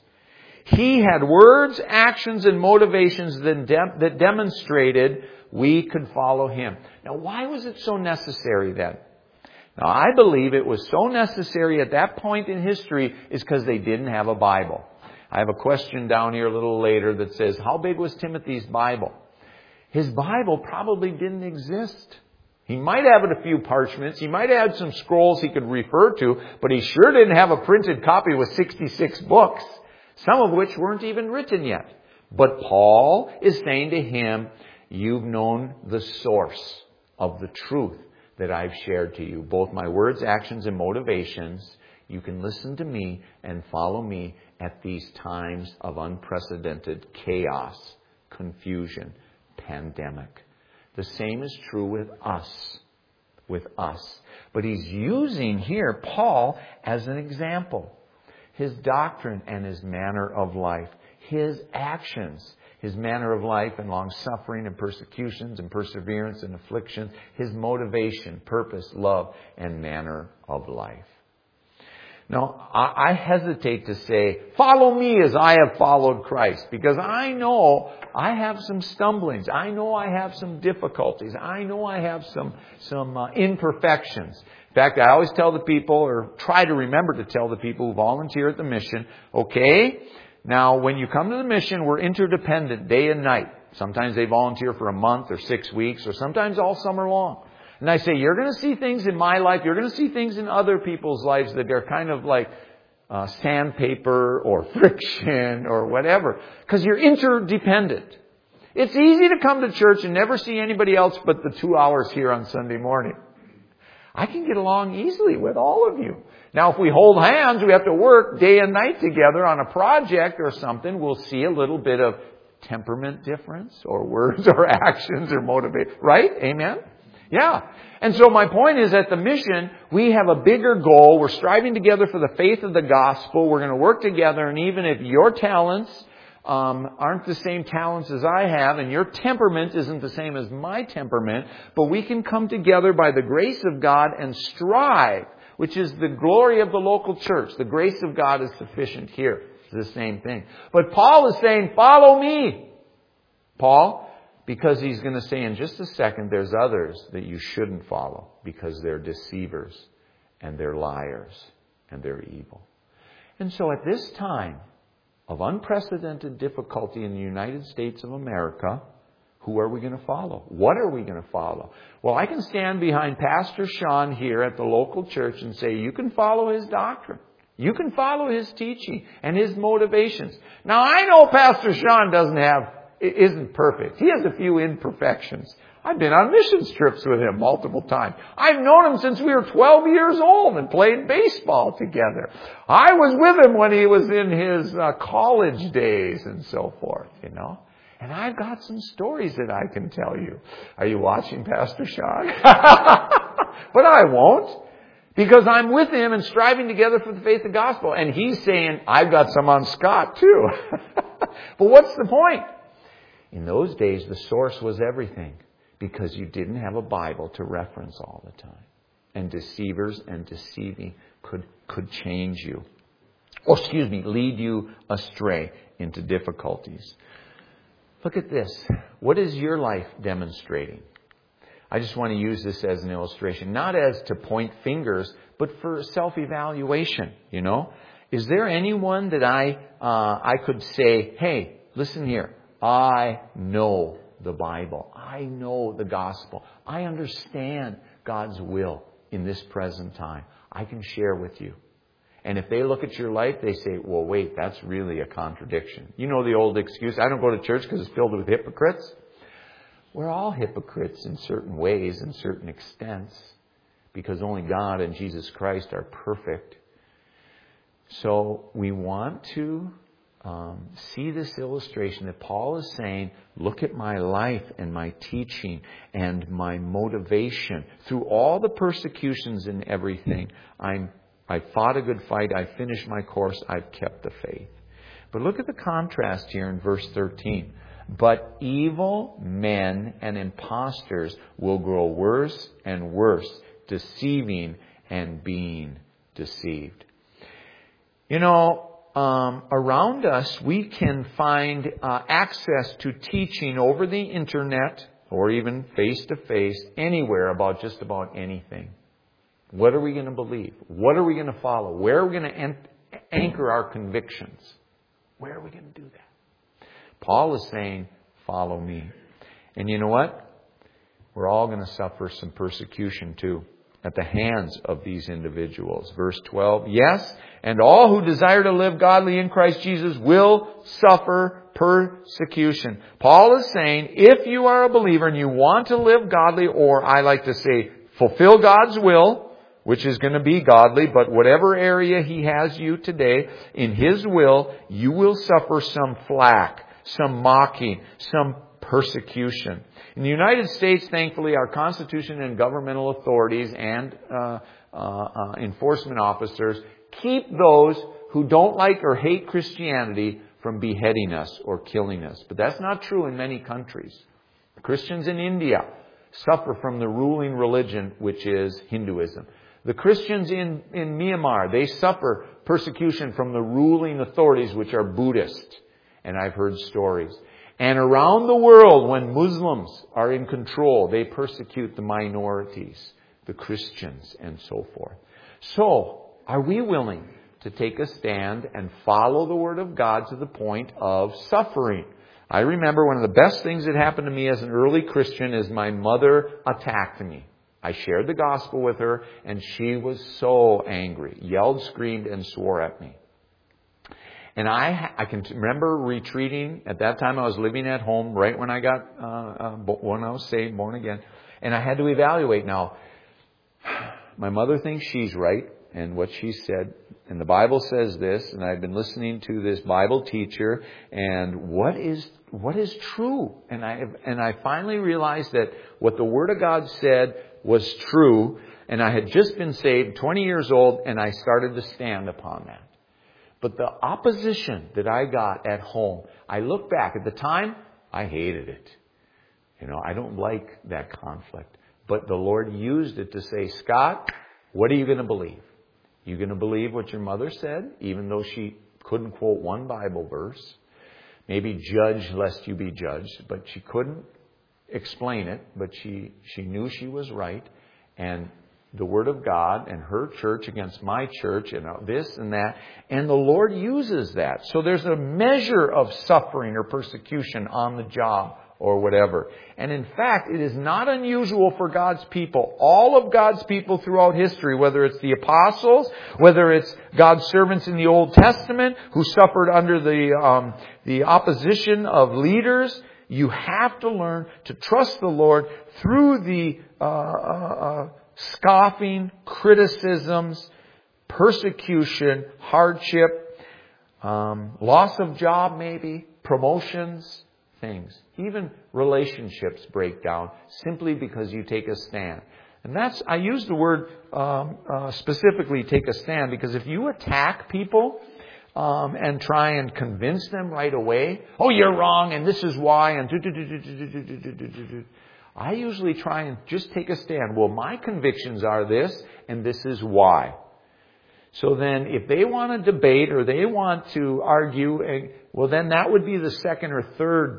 He had words, actions, and motivations that, de- that demonstrated we could follow him. Now, why was it so necessary then? Now, I believe it was so necessary at that point in history is because they didn't have a Bible. I have a question down here a little later that says, how big was Timothy's Bible? His Bible probably didn't exist. He might have a few parchments. He might have some scrolls he could refer to, but he sure didn't have a printed copy with sixty-six books, some of which weren't even written yet. But Paul is saying to him, you've known the source of the truth that I've shared to you, both my words, actions, and motivations. You can listen to me and follow me at these times of unprecedented chaos, confusion, pandemic. The same is true with us. With us. But he's using here Paul as an example. His doctrine and his manner of life. His actions. His manner of life and long-suffering and persecutions and perseverance and afflictions. His motivation, purpose, love, and manner of life. Now, I hesitate to say, follow me as I have followed Christ, because I know I have some stumblings. I know I have some difficulties. I know I have some, some uh, imperfections. In fact, I always tell the people, or try to remember to tell the people who volunteer at the mission, okay, now when you come to the mission, we're interdependent day and night. Sometimes they volunteer for a month or six weeks, or sometimes all summer long. And I say, you're going to see things in my life, you're going to see things in other people's lives that are kind of like uh, sandpaper or friction or whatever. Because you're interdependent. It's easy to come to church and never see anybody else but the two hours here on Sunday morning. I can get along easily with all of you. Now, if we hold hands, we have to work day and night together on a project or something, we'll see a little bit of temperament difference or words or actions or motivation. Right? Amen? Yeah. And so my point is, at the mission, we have a bigger goal. We're striving together for the faith of the gospel. We're going to work together. And even if your talents um, aren't the same talents as I have, and your temperament isn't the same as my temperament, but we can come together by the grace of God and strive, which is the glory of the local church. The grace of God is sufficient here. It's the same thing. But Paul is saying, follow me. Paul, because he's going to say in just a second, there's others that you shouldn't follow because they're deceivers and they're liars and they're evil. And so at this time of unprecedented difficulty in the United States of America, who are we going to follow? What are we going to follow? Well, I can stand behind Pastor Sean here at the local church and say, you can follow his doctrine. You can follow his teaching and his motivations. Now, I know Pastor Sean doesn't have isn't perfect. He has a few imperfections. I've been on missions trips with him multiple times. I've known him since we were twelve years old and played baseball together. I was with him when he was in his uh, college days and so forth, you know. And I've got some stories that I can tell you. Are you watching, Pastor Sean? But I won't. Because I'm with him and striving together for the faith of the gospel. And he's saying, I've got some on Scott too. But what's the point? In those days, the source was everything, because you didn't have a Bible to reference all the time. And deceivers and deceiving could, could change you. Or, excuse me, lead you astray into difficulties. Look at this. What is your life demonstrating? I just want to use this as an illustration, not as to point fingers, but for self-evaluation, you know. Is there anyone that I uh, I could say, hey, listen here, I know the Bible. I know the gospel. I understand God's will in this present time. I can share with you. And if they look at your life, they say, well, wait, that's really a contradiction. You know the old excuse, I don't go to church because it's filled with hypocrites. We're all hypocrites in certain ways, in certain extents, because only God and Jesus Christ are perfect. So we want to um, see this illustration that Paul is saying, look at my life and my teaching and my motivation. Through all the persecutions and everything, I'm I fought a good fight. I finished my course. I've kept the faith. But look at the contrast here in verse thirteen. But evil men and impostors will grow worse and worse, deceiving and being deceived. You know, um, around us we can find uh, access to teaching over the internet or even face-to-face anywhere about just about anything. What are we going to believe? What are we going to follow? Where are we going to an- anchor our convictions? Where are we going to do that? Paul is saying, follow me. And you know what? We're all going to suffer some persecution too at the hands of these individuals. Verse twelve, yes, and all who desire to live godly in Christ Jesus will suffer persecution. Paul is saying, if you are a believer and you want to live godly, or I like to say, fulfill God's will, which is going to be godly, but whatever area He has you today, in His will, you will suffer some flack, some mocking, some persecution. In the United States, thankfully, our Constitution and governmental authorities and uh, uh, uh, enforcement officers keep those who don't like or hate Christianity from beheading us or killing us. But that's not true in many countries. Christians in India suffer from the ruling religion, which is Hinduism. The Christians in, in Myanmar, they suffer persecution from the ruling authorities, which are Buddhist. And I've heard stories. And around the world, when Muslims are in control, they persecute the minorities, the Christians, and so forth. So, are we willing to take a stand and follow the Word of God to the point of suffering? I remember one of the best things that happened to me as an early Christian is my mother attacked me. I shared the gospel with her, and she was so angry, yelled, screamed, and swore at me. And I I can remember retreating. At that time, I was living at home right when I got, uh, uh, when I was saved, born again. And I had to evaluate. Now, my mother thinks she's right and what she said. And the Bible says this, and I've been listening to this Bible teacher, and what is what is true? And I and I finally realized that what the Word of God said was true, and I had just been saved, twenty years old, and I started to stand upon that. But the opposition that I got at home, I look back at the time, I hated it. You know, I don't like that conflict. But the Lord used it to say, Scott, what are you going to believe? You going to believe what your mother said, even though she couldn't quote one Bible verse? Maybe judge lest you be judged, but she couldn't explain it, but she, she knew she was right. And the Word of God and her church against my church and this and that. And the Lord uses that. So there's a measure of suffering or persecution on the job or whatever. And in fact, it is not unusual for God's people, all of God's people throughout history, whether it's the apostles, whether it's God's servants in the Old Testament who suffered under the um, the opposition of leaders. You have to learn to trust the Lord through the uh, uh, uh, scoffing, criticisms, persecution, hardship, um, loss of job maybe, promotions, things. Even relationships break down simply because you take a stand. And that's, I use the word um, uh, specifically take a stand because if you attack people um, and try and convince them right away, oh, you're wrong and this is why, and do, do, do, do, do, do, do, do, do, do. I usually try and just take a stand. Well, my convictions are this, and this is why. So then if they want to debate or they want to argue, well, then that would be the second or third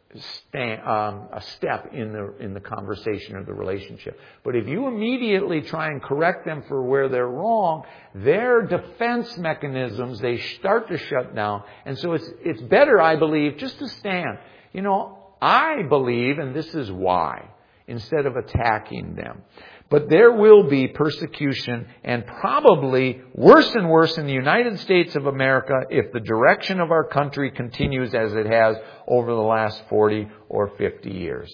stand, um, a step in the in the conversation or the relationship. But if you immediately try and correct them for where they're wrong, their defense mechanisms, they start to shut down. And so it's it's better, I believe, just to stand. You know, I believe, and this is why, instead of attacking them. But there will be persecution, and probably worse and worse in the United States of America if the direction of our country continues as it has over the last forty or fifty years.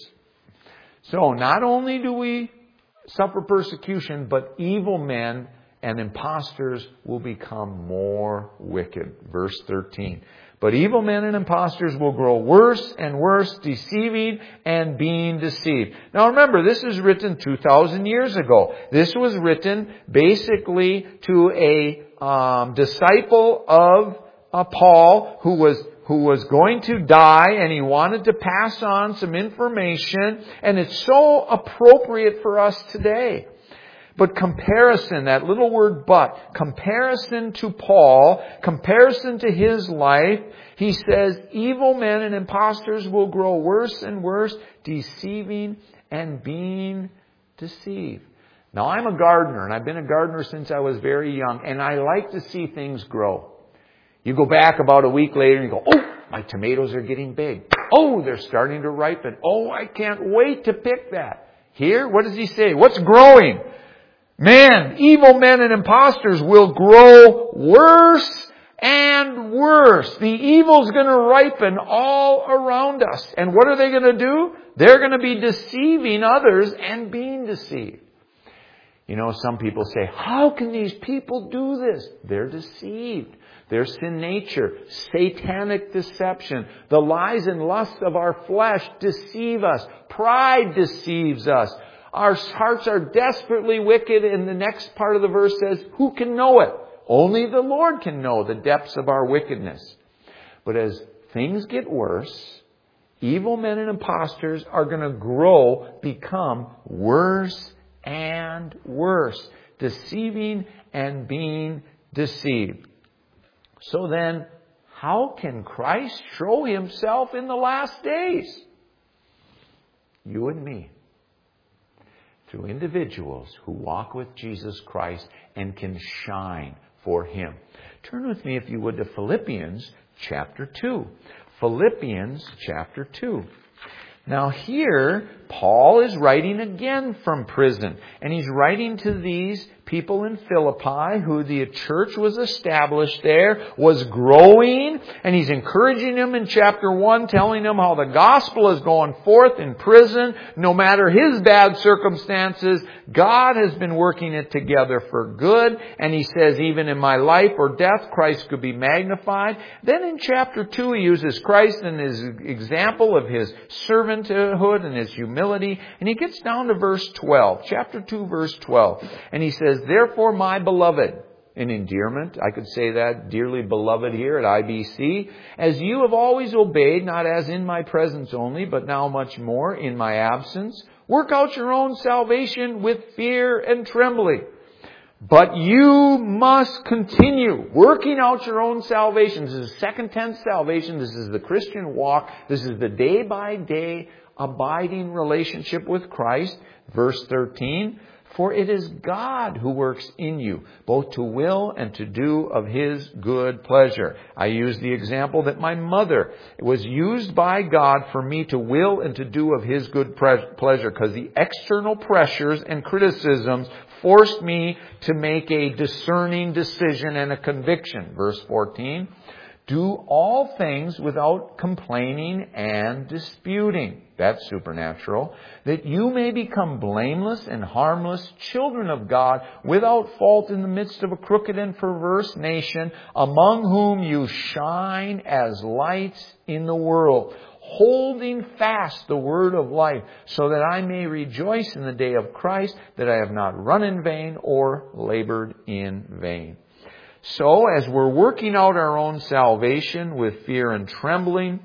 So not only do we suffer persecution, but evil men and impostors will become more wicked. Verse thirteen. But evil men and impostors will grow worse and worse, deceiving and being deceived. Now remember, this is written two thousand years ago. This was written basically to a um, disciple of uh, Paul who was who was going to die, and he wanted to pass on some information. And it's so appropriate for us today. But comparison, that little word but, comparison to Paul, comparison to his life, he says, evil men and impostors will grow worse and worse, deceiving and being deceived. Now, I'm a gardener, and I've been a gardener since I was very young, and I like to see things grow. You go back about a week later and you go, oh, my tomatoes are getting big. Oh, they're starting to ripen. Oh, I can't wait to pick that. Here, what does he say? What's growing? Man, evil men and impostors will grow worse and worse. The evil's going to ripen all around us. And what are they going to do? They're going to be deceiving others and being deceived. You know, some people say, how can these people do this? They're deceived. Their sin nature, satanic deception, the lies and lusts of our flesh deceive us. Pride deceives us. Our hearts are desperately wicked, and the next part of the verse says, who can know it? Only the Lord can know the depths of our wickedness. But as things get worse, evil men and impostors are going to grow, become worse and worse, deceiving and being deceived. So then, how can Christ show himself in the last days? You and me. Through individuals who walk with Jesus Christ and can shine for him. Turn with me, if you would, to Philippians chapter two. Philippians chapter two. Now here, Paul is writing again from prison. And he's writing to these people in Philippi who the church was established there, was growing. And he's encouraging them in chapter one, telling them how the gospel is going forth in prison. No matter his bad circumstances, God has been working it together for good. And he says, even in my life or death, Christ could be magnified. Then in chapter two, he uses Christ and his example of his servanthood and his humility. And he gets down to verse twelve, chapter two, verse twelve. And he says, therefore, my beloved, in endearment, I could say that, dearly beloved here at I B C, as you have always obeyed, not as in my presence only, but now much more in my absence, work out your own salvation with fear and trembling. But you must continue working out your own salvation. This is second tense salvation. This is the Christian walk. This is the day by day abiding relationship with Christ. Verse thirteen. For it is God who works in you, both to will and to do of his good pleasure. I use the example that my mother was used by God for me to will and to do of his good pleasure, because the external pressures and criticisms forced me to make a discerning decision and a conviction. Verse fourteen. Do all things without complaining and disputing. That's supernatural. That you may become blameless and harmless children of God, without fault in the midst of a crooked and perverse nation, among whom you shine as lights in the world, holding fast the word of life, so that I may rejoice in the day of Christ, that I have not run in vain or labored in vain. So, as we're working out our own salvation with fear and trembling,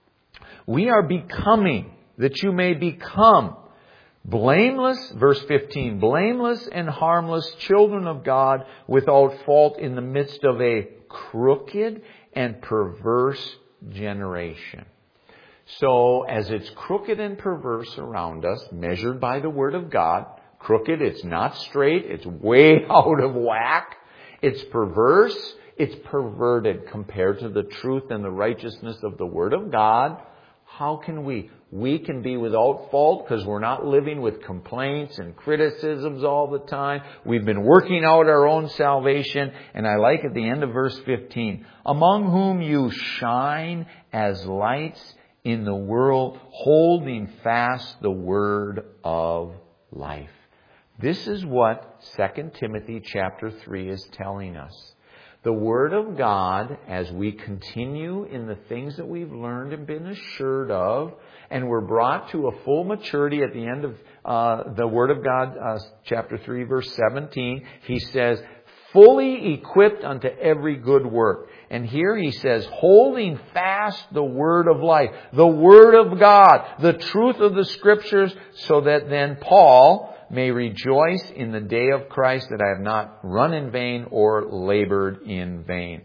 we are becoming, that you may become blameless, verse fifteen, blameless and harmless children of God, without fault in the midst of a crooked and perverse generation. So as it's crooked and perverse around us, measured by the Word of God, crooked, it's not straight, it's way out of whack, it's perverse, it's perverted compared to the truth and the righteousness of the Word of God. How can we? We can be without fault because we're not living with complaints and criticisms all the time. We've been working out our own salvation. And I like at the end of verse fifteen, among whom you shine as lights in the world, holding fast the word of life. This is what Second Timothy chapter three is telling us. The Word of God, as we continue in the things that we've learned and been assured of, and we're brought to a full maturity at the end of uh, the Word of God, uh, chapter three, verse seventeen, he says, fully equipped unto every good work. And here he says, holding fast the word of life, the Word of God, the truth of the Scriptures, so that then Paul may rejoice in the day of Christ that I have not run in vain or labored in vain.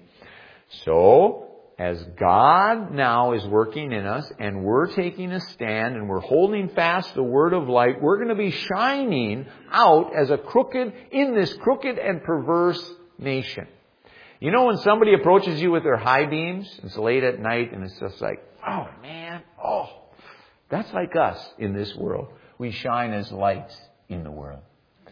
So, as God now is working in us and we're taking a stand and we're holding fast the word of light, we're going to be shining out as a crooked, in this crooked and perverse nation. You know when somebody approaches you with their high beams, it's late at night and it's just like, oh man, oh, that's like us in this world. We shine as lights in the world.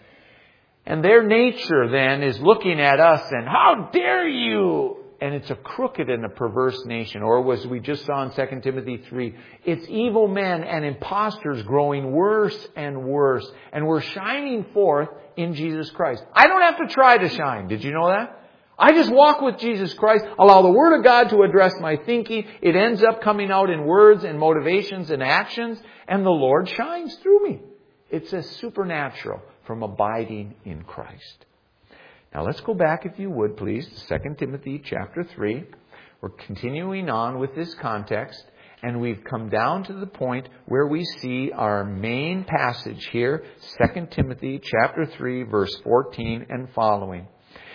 And their nature then is looking at us and, how dare you? And it's a crooked and a perverse nation. Or as we just saw in Second Timothy three, it's evil men and impostors growing worse and worse. And we're shining forth in Jesus Christ. I don't have to try to shine. Did you know that? I just walk with Jesus Christ, allow the Word of God to address my thinking. It ends up coming out in words and motivations and actions. And the Lord shines through me. It's a supernatural from abiding in Christ. Now let's go back, if you would, please, to Second Timothy chapter three. We're continuing on with this context, and we've come down to the point where we see our main passage here, Second Timothy chapter three, verse fourteen and following.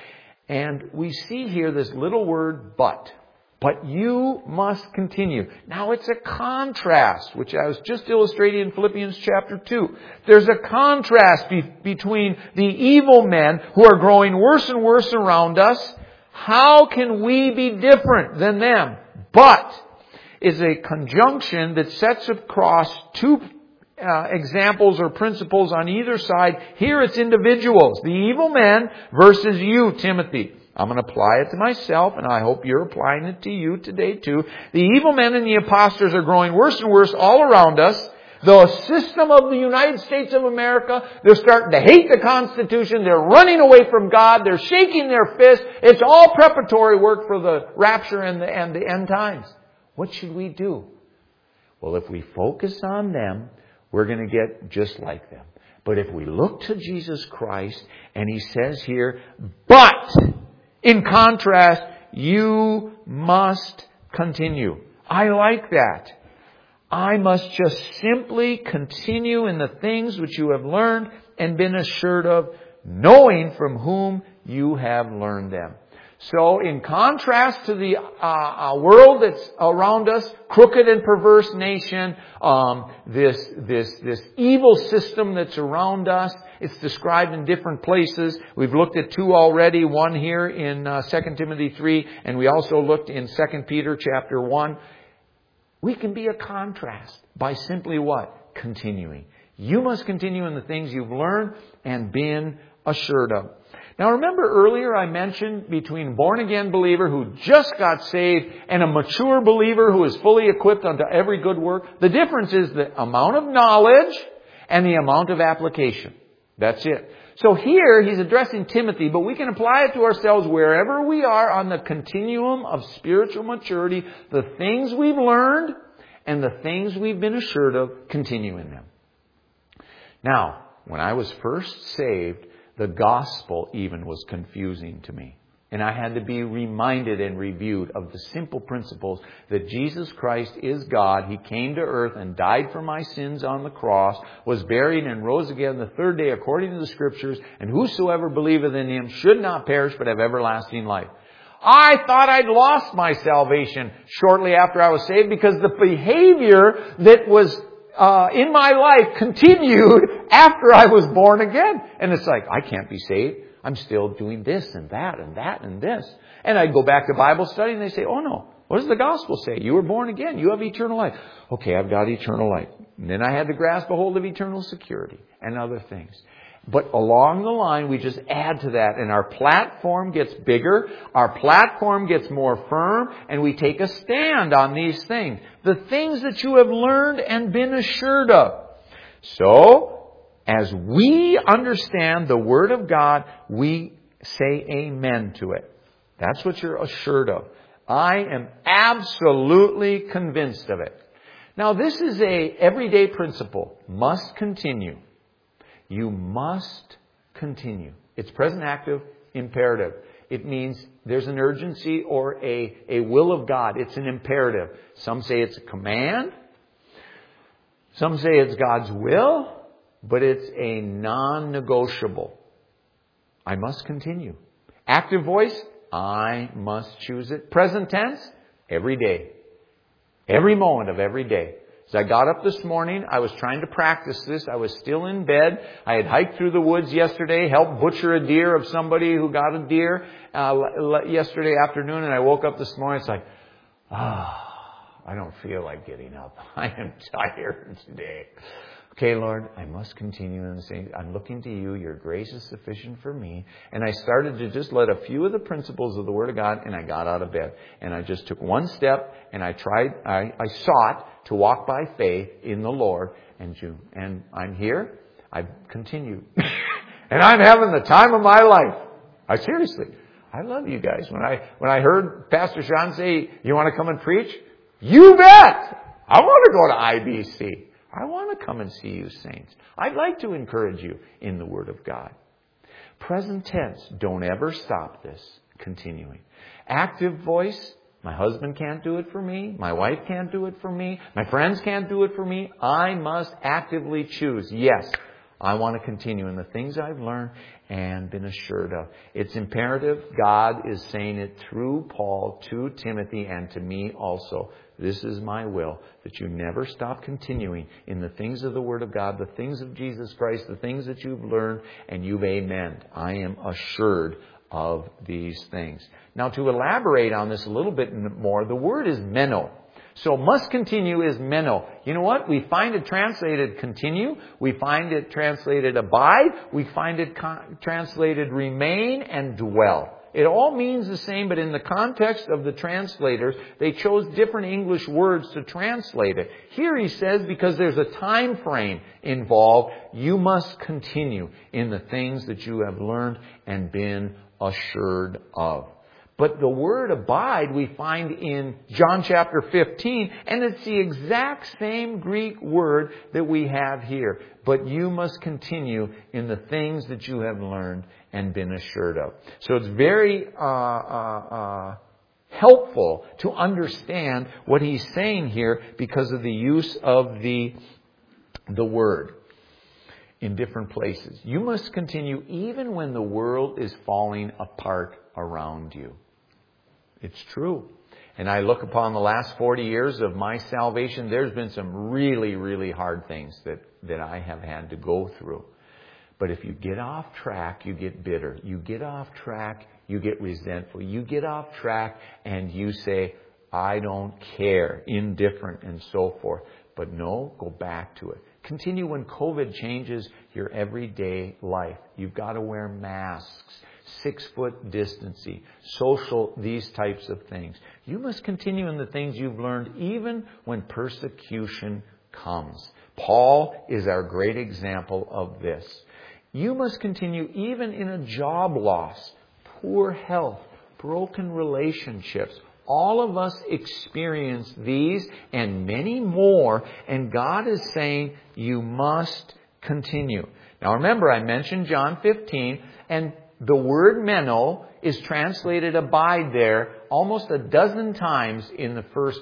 And we see here this little word, but. But you must continue. Now it's a contrast, which I was just illustrating in Philippians chapter two. There's a contrast be- between the evil men who are growing worse and worse around us. How can we be different than them? But is a conjunction that sets across two uh, examples or principles on either side. Here it's individuals. The evil men versus you, Timothy. I'm going to apply it to myself, and I hope you're applying it to you today too. The evil men and the impostors are growing worse and worse all around us. The system of the United States of America, they're starting to hate the Constitution. They're running away from God. They're shaking their fists. It's all preparatory work for the rapture and the, and the end times. What should we do? Well, if we focus on them, we're going to get just like them. But if we look to Jesus Christ, and He says here, but... in contrast, you must continue. I like that. I must just simply continue in the things which you have learned and been assured of, knowing from whom you have learned them. So in contrast to the uh, uh, world that's around us, crooked and perverse nation, um, this this this evil system that's around us, it's described in different places. We've looked at two already, one here in uh, Second Timothy three, and we also looked in Second Peter chapter one. We can be a contrast by simply what? Continuing. You must continue in the things you've learned and been assured of. Now remember earlier I mentioned between born-again believer who just got saved and a mature believer who is fully equipped unto every good work. The difference is the amount of knowledge and the amount of application. That's it. So here he's addressing Timothy, but we can apply it to ourselves wherever we are on the continuum of spiritual maturity. The things we've learned and the things we've been assured of, continue in them. Now, when I was first saved, the gospel even was confusing to me. And I had to be reminded and reviewed of the simple principles that Jesus Christ is God. He came to earth and died for my sins on the cross, was buried and rose again the third day according to the Scriptures, and whosoever believeth in Him should not perish but have everlasting life. I thought I'd lost my salvation shortly after I was saved because the behavior that was uh, in my life continued after I was born again. And it's like, I can't be saved. I'm still doing this and that and that and this. And I'd go back to Bible study and they say, oh no, what does the gospel say? You were born again. You have eternal life. Okay, I've got eternal life. And then I had to grasp a hold of eternal security and other things. But along the line, we just add to that, and our platform gets bigger, our platform gets more firm, and we take a stand on these things. The things that you have learned and been assured of. So, as we understand the Word of God, we say amen to it. That's what you're assured of. I am absolutely convinced of it. Now, this is a everyday principle. Must continue. You must continue. It's present active imperative. It means there's an urgency or a, a will of God. It's an imperative. Some say it's a command. Some say it's God's will. But it's a non-negotiable. I must continue. Active voice, I must choose it. Present tense, every day. Every moment of every day. As I got up this morning, I was trying to practice this. I was still in bed. I had hiked through the woods yesterday, helped butcher a deer of somebody who got a deer uh, yesterday afternoon, and I woke up this morning. It's like, ah, oh, I don't feel like getting up. I am tired today. Okay, Lord, I must continue in the same. I'm looking to you. Your grace is sufficient for me. And I started to just let a few of the principles of the Word of God, and I got out of bed. And I just took one step, and I tried, I, I sought to walk by faith in the Lord. And you, and I'm here. I've continued. And I'm having the time of my life. I seriously, I love you guys. When I, when I heard Pastor Sean say, you want to come and preach? You bet! I want to go to I B C. I want to come and see you, saints. I'd like to encourage you in the Word of God. Present tense. Don't ever stop this. Continuing. Active voice. My husband can't do it for me. My wife can't do it for me. My friends can't do it for me. I must actively choose. Yes, I want to continue in the things I've learned and been assured of. It's imperative. God is saying it through Paul to Timothy and to me also. This is my will, that you never stop continuing in the things of the Word of God, the things of Jesus Christ, the things that you've learned, and you've amened. I am assured of these things. Now, to elaborate on this a little bit more, the word is meno. So, must continue is meno. You know what? We find it translated continue. We find it translated abide. We find it con- translated remain and dwell. It all means the same, but in the context of the translators, they chose different English words to translate it. Here he says, because there's a time frame involved, you must continue in the things that you have learned and been assured of. But the word abide we find in John chapter fifteen, and it's the exact same Greek word that we have here. But you must continue in the things that you have learned and been assured of. So it's very uh, uh, uh, helpful to understand what he's saying here because of the use of the the word in different places. You must continue even when the world is falling apart around you. It's true. And I look upon the last forty years of my salvation, there's been some really, really hard things that, that I have had to go through. But if you get off track, you get bitter. You get off track, you get resentful. You get off track and you say, I don't care, indifferent and so forth. But no, go back to it. Continue when COVID changes your everyday life. You've got to wear masks. Six foot distancing, social, these types of things. You must continue in the things you've learned even when persecution comes. Paul is our great example of this. You must continue even in a job loss, poor health, broken relationships. All of us experience these and many more, and God is saying you must continue. Now remember, I mentioned John fifteen, and the word meno is translated abide there almost a dozen times in the first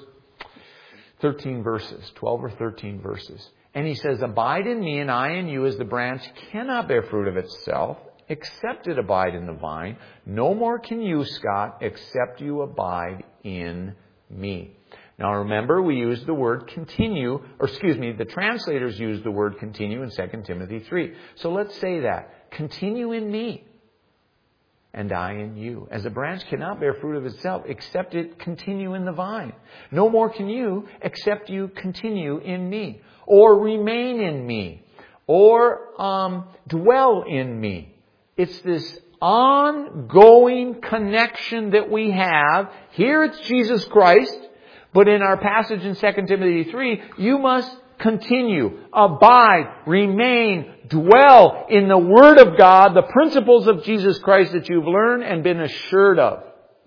thirteen verses, twelve or thirteen verses. And he says, abide in me and I in you, as the branch cannot bear fruit of itself except it abide in the vine. No more can you, Scott, except you abide in me. Now remember, we used the word continue, or excuse me, the translators used the word continue in Second Timothy three. So let's say that. Continue in me, and I in you. As a branch cannot bear fruit of itself, except it continue in the vine. No more can you, except you continue in me, or remain in me, or um, dwell in me. It's this ongoing connection that we have. Here it's Jesus Christ, but in our passage in Second Timothy three, you must continue, abide, remain, dwell in the Word of God, the principles of Jesus Christ that you've learned and been assured of.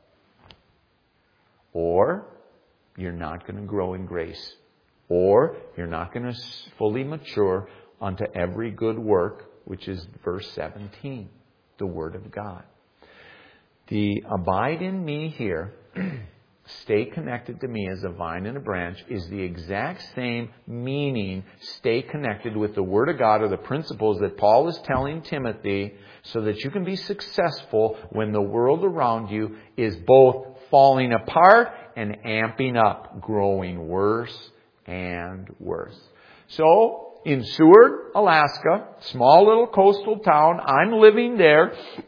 Or you're not going to grow in grace. Or you're not going to fully mature unto every good work, which is verse seventeen, the Word of God. The abide in me here, stay connected to me as a vine and a branch, is the exact same meaning, stay connected with the Word of God or the principles that Paul is telling Timothy so that you can be successful when the world around you is both falling apart and amping up, growing worse and worse. So, in Seward, Alaska, small little coastal town, I'm living there,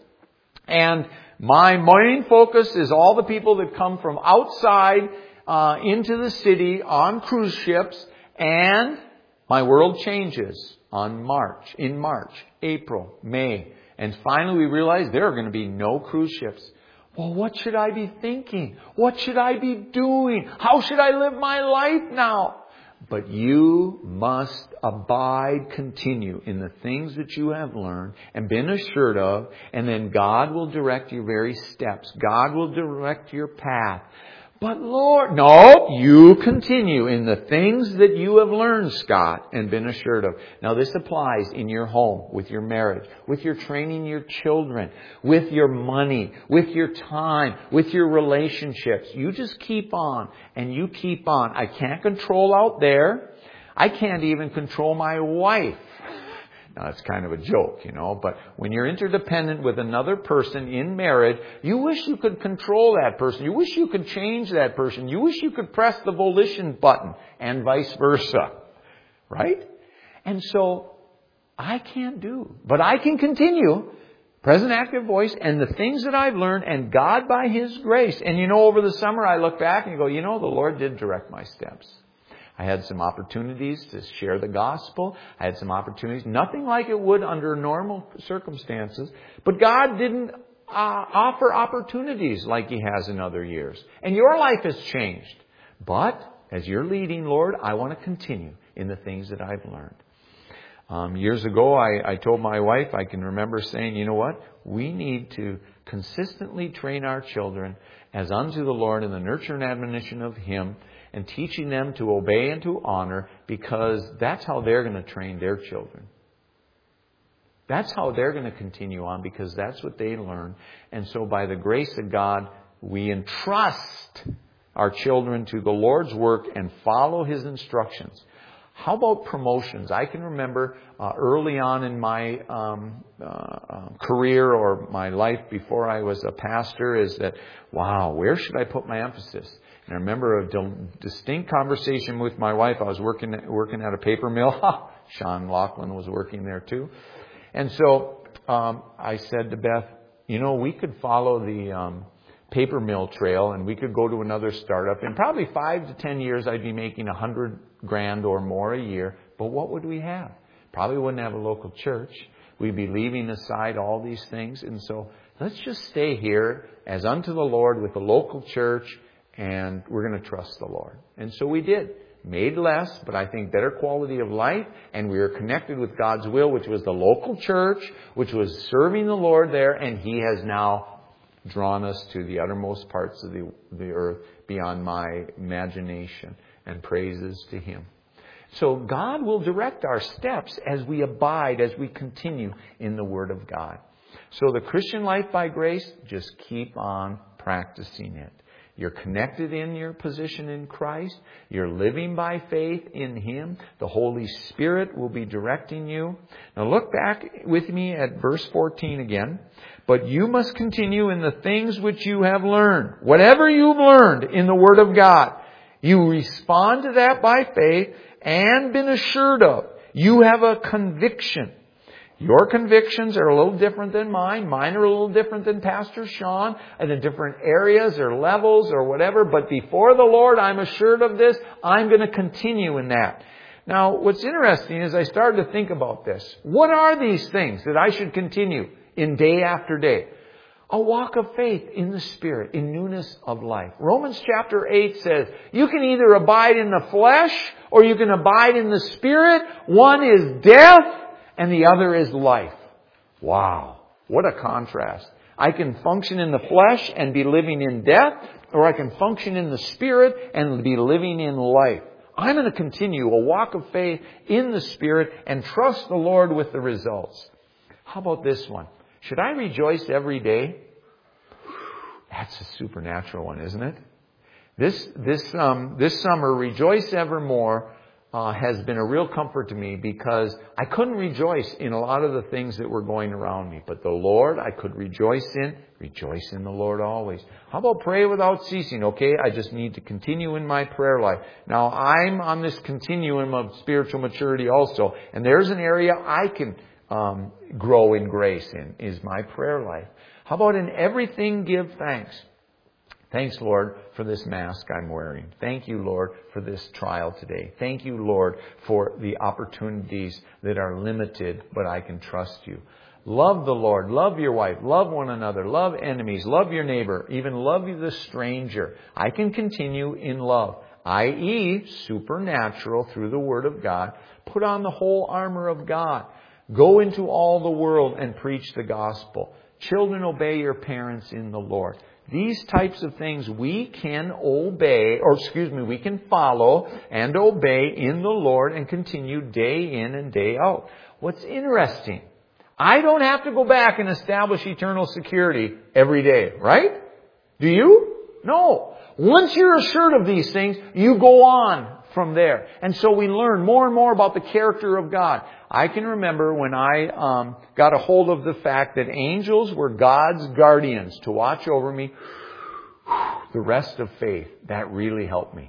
and my main focus is all the people that come from outside uh, into the city on cruise ships, and my world changes on March, in March, April, May, and finally we realize there are going to be no cruise ships. Well, what should I be thinking? What should I be doing? How should I live my life now? But you must abide, continue in the things that you have learned and been assured of, and then God will direct your very steps. God will direct your path. But Lord, no, you continue in the things that you have learned, Scott, and been assured of. Now this applies in your home, with your marriage, with your training your children, with your money, with your time, with your relationships. You just keep on and you keep on. I can't control out there. I can't even control my wife. Now, it's kind of a joke, you know, but when you're interdependent with another person in marriage, you wish you could control that person. You wish you could change that person. You wish you could press the volition button and vice versa, right? And so I can't do, but I can continue present active voice and the things that I've learned, and God by His grace. And you know, over the summer I look back and go, you know, the Lord did direct my steps. I had some opportunities to share the gospel. I had some opportunities, nothing like it would under normal circumstances. But God didn't uh, offer opportunities like He has in other years. And your life has changed. But as you're leading, Lord, I want to continue in the things that I've learned. Um, years ago, I, I told my wife, I can remember saying, you know what? We need to consistently train our children as unto the Lord in the nurture and admonition of Him, and teaching them to obey and to honor, because that's how they're going to train their children. That's how they're going to continue on, because that's what they learn. And so by the grace of God, we entrust our children to the Lord's work and follow His instructions. How about promotions? I can remember uh, early on in my um, uh, uh, career or my life before I was a pastor is that, wow, where should I put my emphasis? And I remember a distinct conversation with my wife. I was working working at a paper mill. Sean Laughlin was working there too. And so um, I said to Beth, you know, we could follow the um, paper mill trail and we could go to another startup. In probably five to ten years, I'd be making a hundred grand or more a year. But what would we have? Probably wouldn't have a local church. We'd be leaving aside all these things. And so let's just stay here as unto the Lord with the local church, and we're going to trust the Lord. And so we did. Made less, but I think better quality of life. And we were connected with God's will, which was the local church, which was serving the Lord there. And He has now drawn us to the uttermost parts of the, the earth beyond my imagination, and praises to Him. So God will direct our steps as we abide, as we continue in the Word of God. So the Christian life by grace, just keep on practicing it. You're connected in your position in Christ. You're living by faith in Him. The Holy Spirit will be directing you. Now look back with me at verse fourteen again. But you must continue in the things which you have learned. Whatever you've learned in the Word of God, you respond to that by faith and been assured of. You have a conviction. Your convictions are a little different than mine. Mine are a little different than Pastor Sean, and in different areas or levels or whatever. But before the Lord, I'm assured of this. I'm going to continue in that. Now, what's interesting is I started to think about this. What are these things that I should continue in day after day? A walk of faith in the Spirit, in newness of life. Romans chapter eight says, you can either abide in the flesh or you can abide in the Spirit. One is death and the other is life. Wow, what a contrast. I can function in the flesh and be living in death, or I can function in the Spirit and be living in life. I'm going to continue a walk of faith in the Spirit and trust the Lord with the results. How about this one? Should I rejoice every day? That's a supernatural one, isn't it? This this um this summer, Rejoice Evermore uh, has been a real comfort to me, because I couldn't rejoice in a lot of the things that were going around me. But the Lord I could rejoice in. Rejoice in the Lord always. How about pray without ceasing? Okay, I just need to continue in my prayer life. Now, I'm on this continuum of spiritual maturity also. And there's an area I can um, grow in grace in, is my prayer life. How about in everything give thanks? Thanks, Lord, for this mask I'm wearing. Thank you, Lord, for this trial today. Thank you, Lord, for the opportunities that are limited, but I can trust you. Love the Lord. Love your wife. Love one another. Love enemies. Love your neighbor. Even love the stranger. I can continue in love, that is supernatural through the Word of God. Put on the whole armor of God. Go into all the world and preach the gospel. Children, obey your parents in the Lord. These types of things we can obey, or excuse me, we can follow and obey in the Lord and continue day in and day out. What's interesting, I don't have to go back and establish eternal security every day, right? Do you? No. Once you're assured of these things, you go on from there. And so we learn more and more about the character of God. I can remember when I um, got a hold of the fact that angels were God's guardians to watch over me. The rest of faith, that really helped me.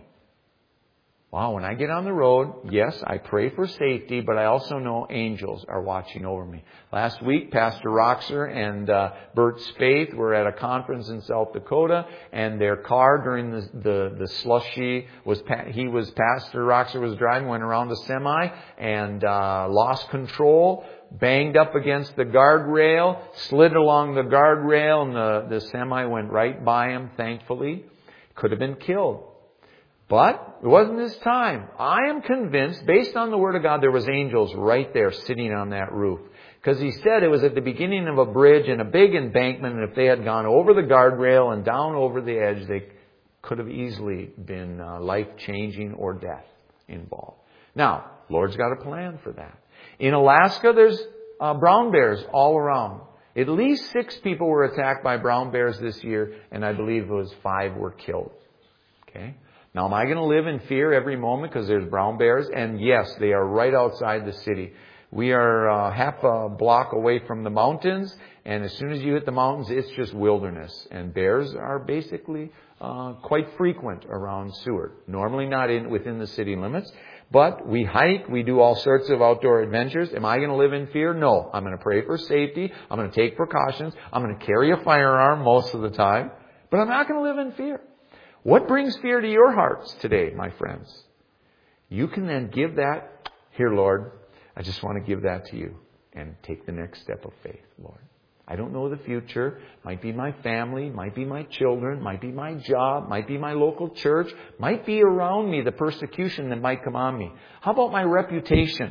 Wow, when I get on the road, yes, I pray for safety, but I also know angels are watching over me. Last week, Pastor Roxer and uh, Bert Spaeth were at a conference in South Dakota, and their car during the the, the slushy was he was Pastor Roxer was driving, went around a semi and uh, lost control, banged up against the guardrail, slid along the guardrail, and the the semi went right by him. Thankfully, could have been killed. But it wasn't his time. I am convinced, based on the Word of God, there was angels right there sitting on that roof. Because he said it was at the beginning of a bridge and a big embankment, and if they had gone over the guardrail and down over the edge, they could have easily been uh, life-changing or death involved. Now, Lord's got a plan for that. In Alaska, there's uh, brown bears all around. At least six people were attacked by brown bears this year, and I believe it was five were killed. Okay? Now, am I going to live in fear every moment because there's brown bears? And yes, they are right outside the city. We are uh, half a block away from the mountains, and as soon as you hit the mountains, it's just wilderness. And bears are basically uh, quite frequent around Seward. Normally not in within the city limits, but we hike, we do all sorts of outdoor adventures. Am I going to live in fear? No. I'm going to pray for safety. I'm going to take precautions. I'm going to carry a firearm most of the time, but I'm not going to live in fear. What brings fear to your hearts today, my friends? You can then give that, here, Lord, I just want to give that to you, and take the next step of faith, Lord. I don't know the future. Might be my family, might be my children, might be my job, might be my local church, might be around me the persecution that might come on me. How about my reputation?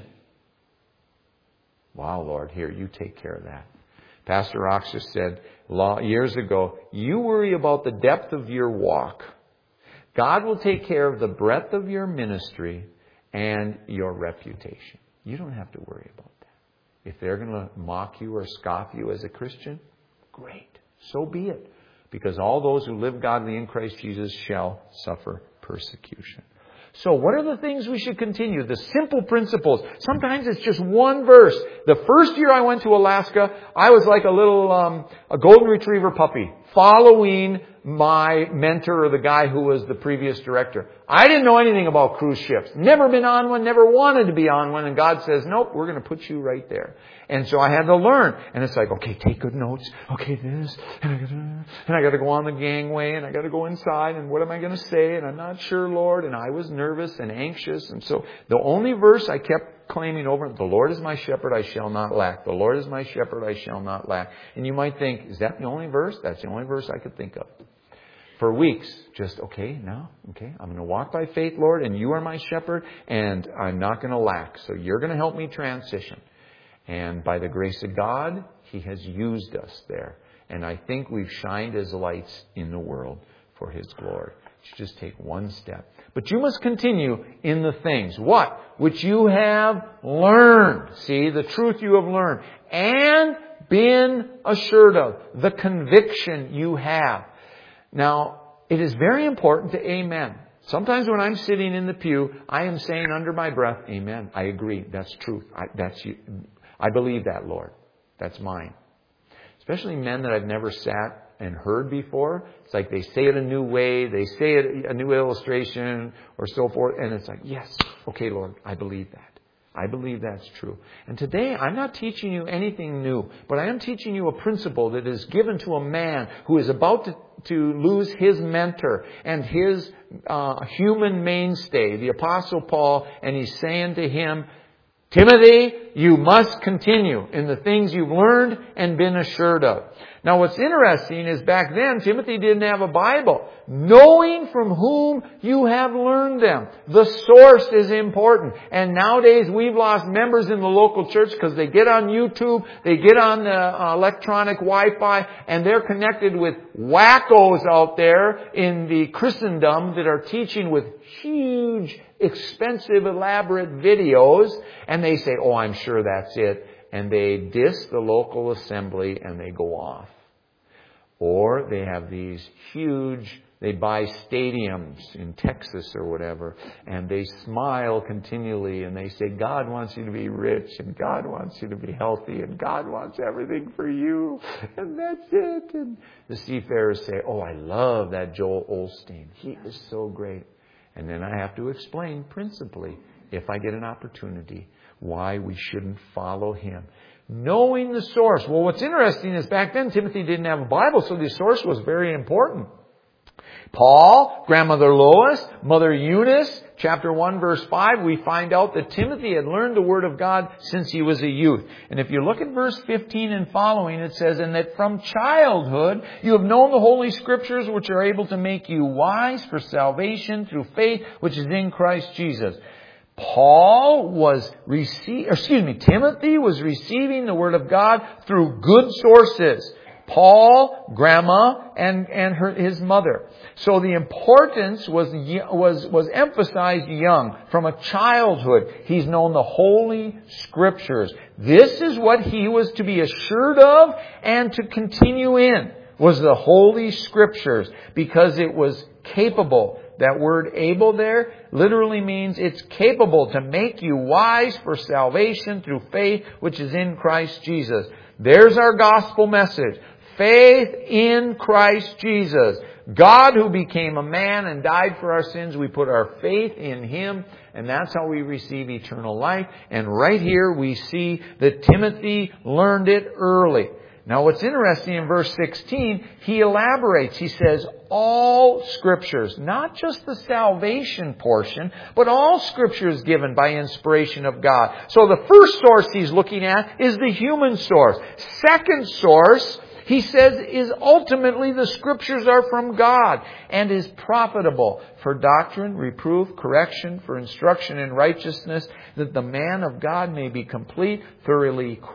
Wow, Lord, here, you take care of that. Pastor Roxer said years ago, you worry about the depth of your walk. God will take care of the breadth of your ministry and your reputation. You don't have to worry about that. If they're going to mock you or scoff you as a Christian, great. So be it. Because all those who live godly in Christ Jesus shall suffer persecution. So what are the things we should continue? The simple principles. Sometimes it's just one verse. The first year I went to Alaska, I was like a little um, a golden retriever puppy, following my mentor or the guy who was the previous director. I didn't know anything about cruise ships. Never been on one, never wanted to be on one. And God says, nope, we're going to put you right there. And so I had to learn. And it's like, okay, take good notes. Okay, this. And I gotta, and I got to go on the gangway. And I got to go inside. And what am I going to say? And I'm not sure, Lord. And I was nervous and anxious. And so the only verse I kept claiming over, the Lord is my shepherd, I shall not lack. The Lord is my shepherd, I shall not lack. And you might think, is that the only verse? That's the only verse I could think of. For weeks, just, okay, now, okay, I'm going to walk by faith, Lord, and you are my shepherd, and I'm not going to lack. So you're going to help me transition. And by the grace of God, He has used us there. And I think we've shined as lights in the world for His glory. You just take one step. But you must continue in the things. What? Which you have learned. See, the truth you have learned. And been assured of. The conviction you have. Now, it is very important to amen. Sometimes when I'm sitting in the pew, I am saying under my breath, amen. I agree. That's truth. I, that's you. I believe that, Lord. That's mine. Especially men that I've never sat and heard before. It's like they say it a new way. They say it a new illustration or so forth. And it's like, yes, okay, Lord, I believe that. I believe that's true. And today, I'm not teaching you anything new, but I am teaching you a principle that is given to a man who is about to, to lose his mentor and his uh, human mainstay, the Apostle Paul, and he's saying to him, Timothy, you must continue in the things you've learned and been assured of. Now, what's interesting is back then, Timothy didn't have a Bible. Knowing from whom you have learned them. The source is important. And nowadays, we've lost members in the local church because they get on YouTube, they get on the uh, electronic Wi-Fi, and they're connected with wackos out there in the Christendom that are teaching with huge, expensive, elaborate videos. And they say, oh, I'm sure that's it. And they diss the local assembly and they go off. Or they have these huge, they buy stadiums in Texas or whatever, and they smile continually and they say, God wants you to be rich and God wants you to be healthy and God wants everything for you. And that's it. And the seafarers say, oh, I love that Joel Osteen. He is so great. And then I have to explain principally, if I get an opportunity, why we shouldn't follow him. Knowing the source. Well, what's interesting is back then Timothy didn't have a Bible, so the source was very important. Paul, grandmother Lois, mother Eunice, chapter one, verse five, we find out that Timothy had learned the Word of God since he was a youth. And if you look at verse fifteen and following, it says, and that from childhood you have known the Holy Scriptures, which are able to make you wise for salvation through faith, which is in Christ Jesus. Paul was receiving, excuse me, Timothy was receiving the Word of God through good sources. Paul, grandma, and, and her, his mother. So the importance was, was, was emphasized young, from a childhood. He's known the Holy Scriptures. This is what he was to be assured of and to continue in, was the Holy Scriptures, because it was capable. That word able there literally means it's capable to make you wise for salvation through faith, which is in Christ Jesus. There's our gospel message. Faith in Christ Jesus. God who became a man and died for our sins. We put our faith in Him, and that's how we receive eternal life. And right here we see that Timothy learned it early. Now what's interesting in verse sixteen, he elaborates. He says, all Scriptures, not just the salvation portion, but all Scripture is given by inspiration of God. So the first source he's looking at is the human source. Second source, he says, is ultimately the Scriptures are from God and is profitable for doctrine, reproof, correction, for instruction in righteousness, that the man of God may be complete, thoroughly equipped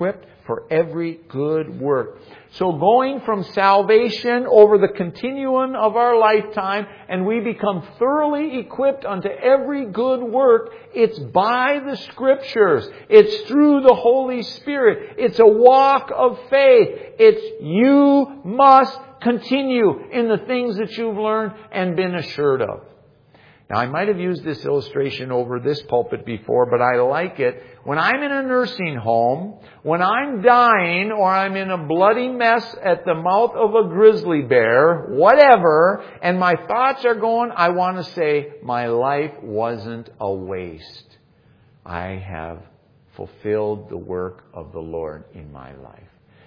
for every good work. So going from salvation over the continuum of our lifetime, and we become thoroughly equipped unto every good work, it's by the Scriptures. It's through the Holy Spirit. It's a walk of faith. It's you must continue in the things that you've learned and been assured of. Now, I might have used this illustration over this pulpit before, but I like it. When I'm in a nursing home, when I'm dying, or I'm in a bloody mess at the mouth of a grizzly bear, whatever, and my thoughts are going, I want to say, my life wasn't a waste. I have fulfilled the work of the Lord in my life.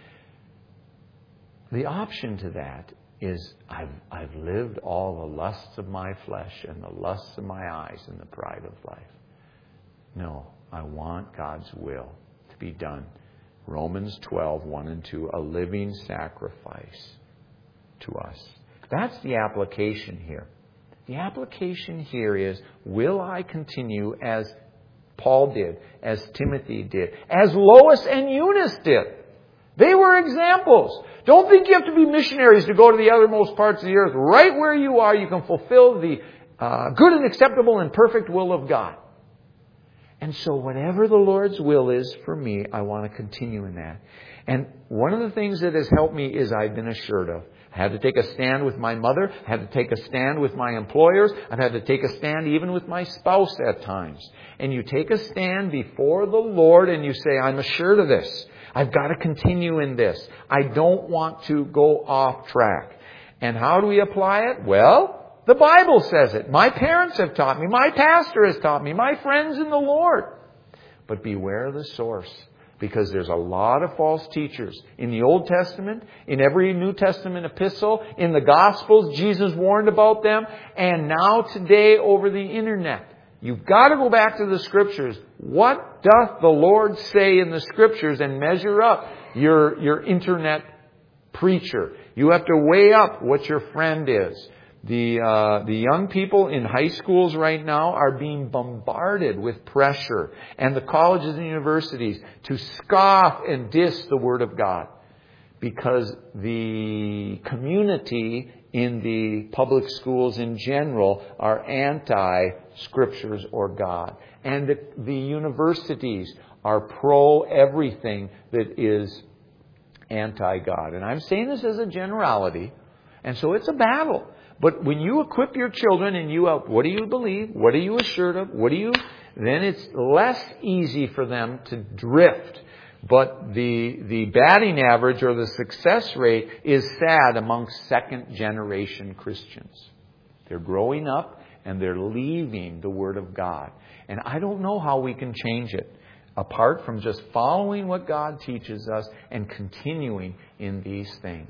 The option to that is I've, I've lived all the lusts of my flesh and the lusts of my eyes and the pride of life. No, I want God's will to be done. Romans twelve, one and two, a living sacrifice to us. That's the application here. The application here is, will I continue as Paul did, as Timothy did, as Lois and Eunice did? They were examples. Don't think you have to be missionaries to go to the othermost parts of the earth. Right where you are, you can fulfill the uh, good and acceptable and perfect will of God. And so whatever the Lord's will is for me, I want to continue in that. And one of the things that has helped me is I've been assured of. I had to take a stand with my mother. I had to take a stand with my employers. I've had to take a stand even with my spouse at times. And you take a stand before the Lord and you say, I'm assured of this. I've got to continue in this. I don't want to go off track. And how do we apply it? Well, the Bible says it. My parents have taught me. My pastor has taught me. My friends in the Lord. But beware of the source. Because there's a lot of false teachers. In the Old Testament, in every New Testament epistle, in the Gospels, Jesus warned about them. And now today over the Internet. You've got to go back to the Scriptures. What doth the Lord say in the Scriptures, and measure up your, your Internet preacher. You have to weigh up what your friend is. The, uh, the young people in high schools right now are being bombarded with pressure, and the colleges and universities, to scoff and diss the Word of God. Because the community in the public schools in general are anti-Scriptures or God. And the, the universities are pro-everything that is anti-God. And I'm saying this as a generality. And so it's a battle. But when you equip your children and you out, what do you believe? What are you assured of? What do you... Then it's less easy for them to drift. But the the batting average or the success rate is sad amongst second generation Christians. They're growing up and they're leaving the Word of God. And I don't know how we can change it apart from just following what God teaches us and continuing in these things.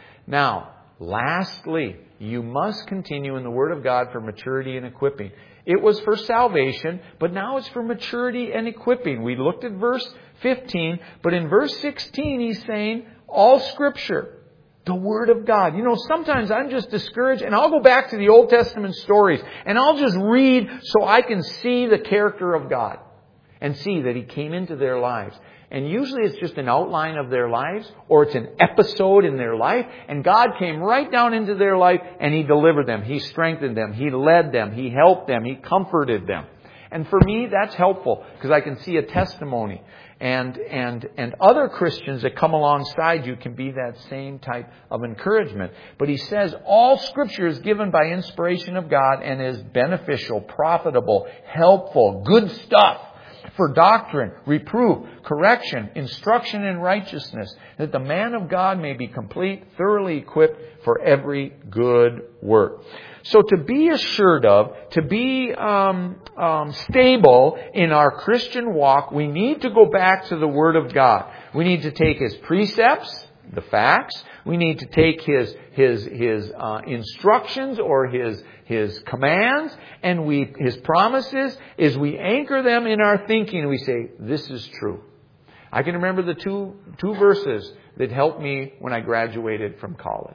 Now, lastly, you must continue in the Word of God for maturity and equipping. It was for salvation, but now it's for maturity and equipping. We looked at verse fifteen, but in verse sixteen he's saying, all Scripture, the Word of God. You know, sometimes I'm just discouraged, and I'll go back to the Old Testament stories, and I'll just read so I can see the character of God and see that He came into their lives. And usually it's just an outline of their lives, or it's an episode in their life. And God came right down into their life and He delivered them. He strengthened them. He led them. He helped them. He comforted them. And for me, that's helpful because I can see a testimony. And, and, and other Christians that come alongside you can be that same type of encouragement. But he says all Scripture is given by inspiration of God and is beneficial, profitable, helpful, good stuff. For doctrine, reproof, correction, instruction in righteousness, that the man of God may be complete, thoroughly equipped for every good work. So to be assured of, to be um, um, stable in our Christian walk, we need to go back to the Word of God. We need to take His precepts, the facts. We need to take His His His uh, instructions or His His commands and we His promises. Is we anchor them in our thinking and we say, "This is true." I can remember the two two verses that helped me when I graduated from college.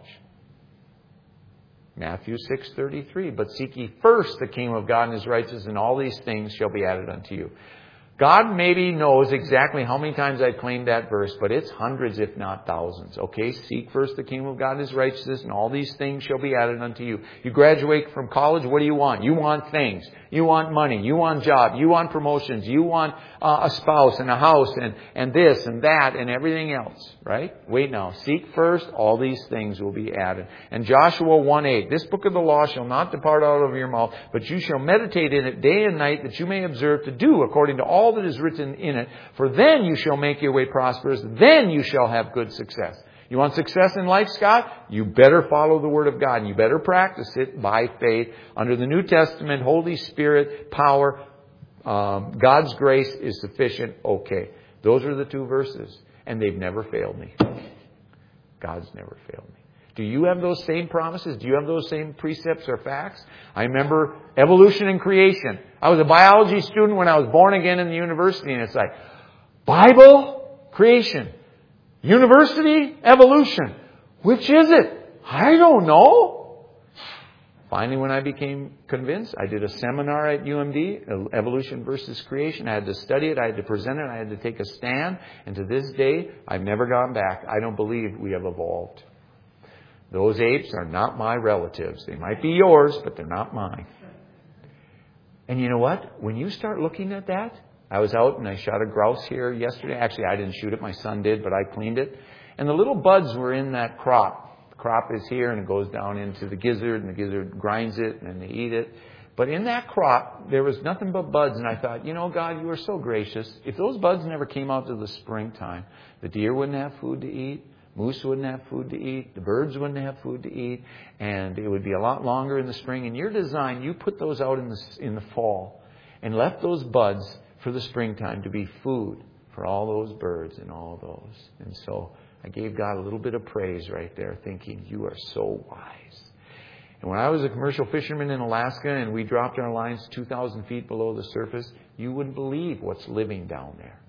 Matthew six thirty-three. But seek ye first the kingdom of God and His righteousness, and all these things shall be added unto you. God maybe knows exactly how many times I claimed that verse, but it's hundreds if not thousands. Okay, seek first the kingdom of God and His righteousness, and all these things shall be added unto you. You graduate from college, what do you want? You want things. You want money. You want job. You want promotions. You want uh, a spouse and a house and, and this and that and everything else, right? Wait now. Seek first, all these things will be added. And Joshua one eight, this book of the law shall not depart out of your mouth, but you shall meditate in it day and night, that you may observe to do according to all that is written in it. For then you shall make your way prosperous. Then you shall have good success. You want success in life, Scott? You better follow the Word of God. And you better practice it by faith. Under the New Testament, Holy Spirit, power, um, God's grace is sufficient. Okay. Those are the two verses. And they've never failed me. God's never failed me. Do you have those same promises? Do you have those same precepts or facts? I remember evolution and creation. I was a biology student when I was born again in the university, and it's like, Bible, creation. University, evolution. Which is it? I don't know. Finally, when I became convinced, I did a seminar at U M D, Evolution versus Creation. I had to study it. I had to present it. I had to take a stand. And to this day, I've never gone back. I don't believe we have evolved. Those apes are not my relatives. They might be yours, but they're not mine. And you know what? When you start looking at that, I was out and I shot a grouse here yesterday. Actually, I didn't shoot it. My son did, but I cleaned it. And the little buds were in that crop. The crop is here and it goes down into the gizzard, and the gizzard grinds it and they eat it. But in that crop, there was nothing but buds. And I thought, you know, God, you are so gracious. If those buds never came out to the springtime, the deer wouldn't have food to eat. Moose wouldn't have food to eat. The birds wouldn't have food to eat. And it would be a lot longer in the spring. In your design, you put those out in the, in the fall and left those buds for the springtime to be food for all those birds and all those. And so I gave God a little bit of praise right there, thinking, you are so wise. And when I was a commercial fisherman in Alaska and we dropped our lines two thousand feet below the surface, you wouldn't believe what's living down there.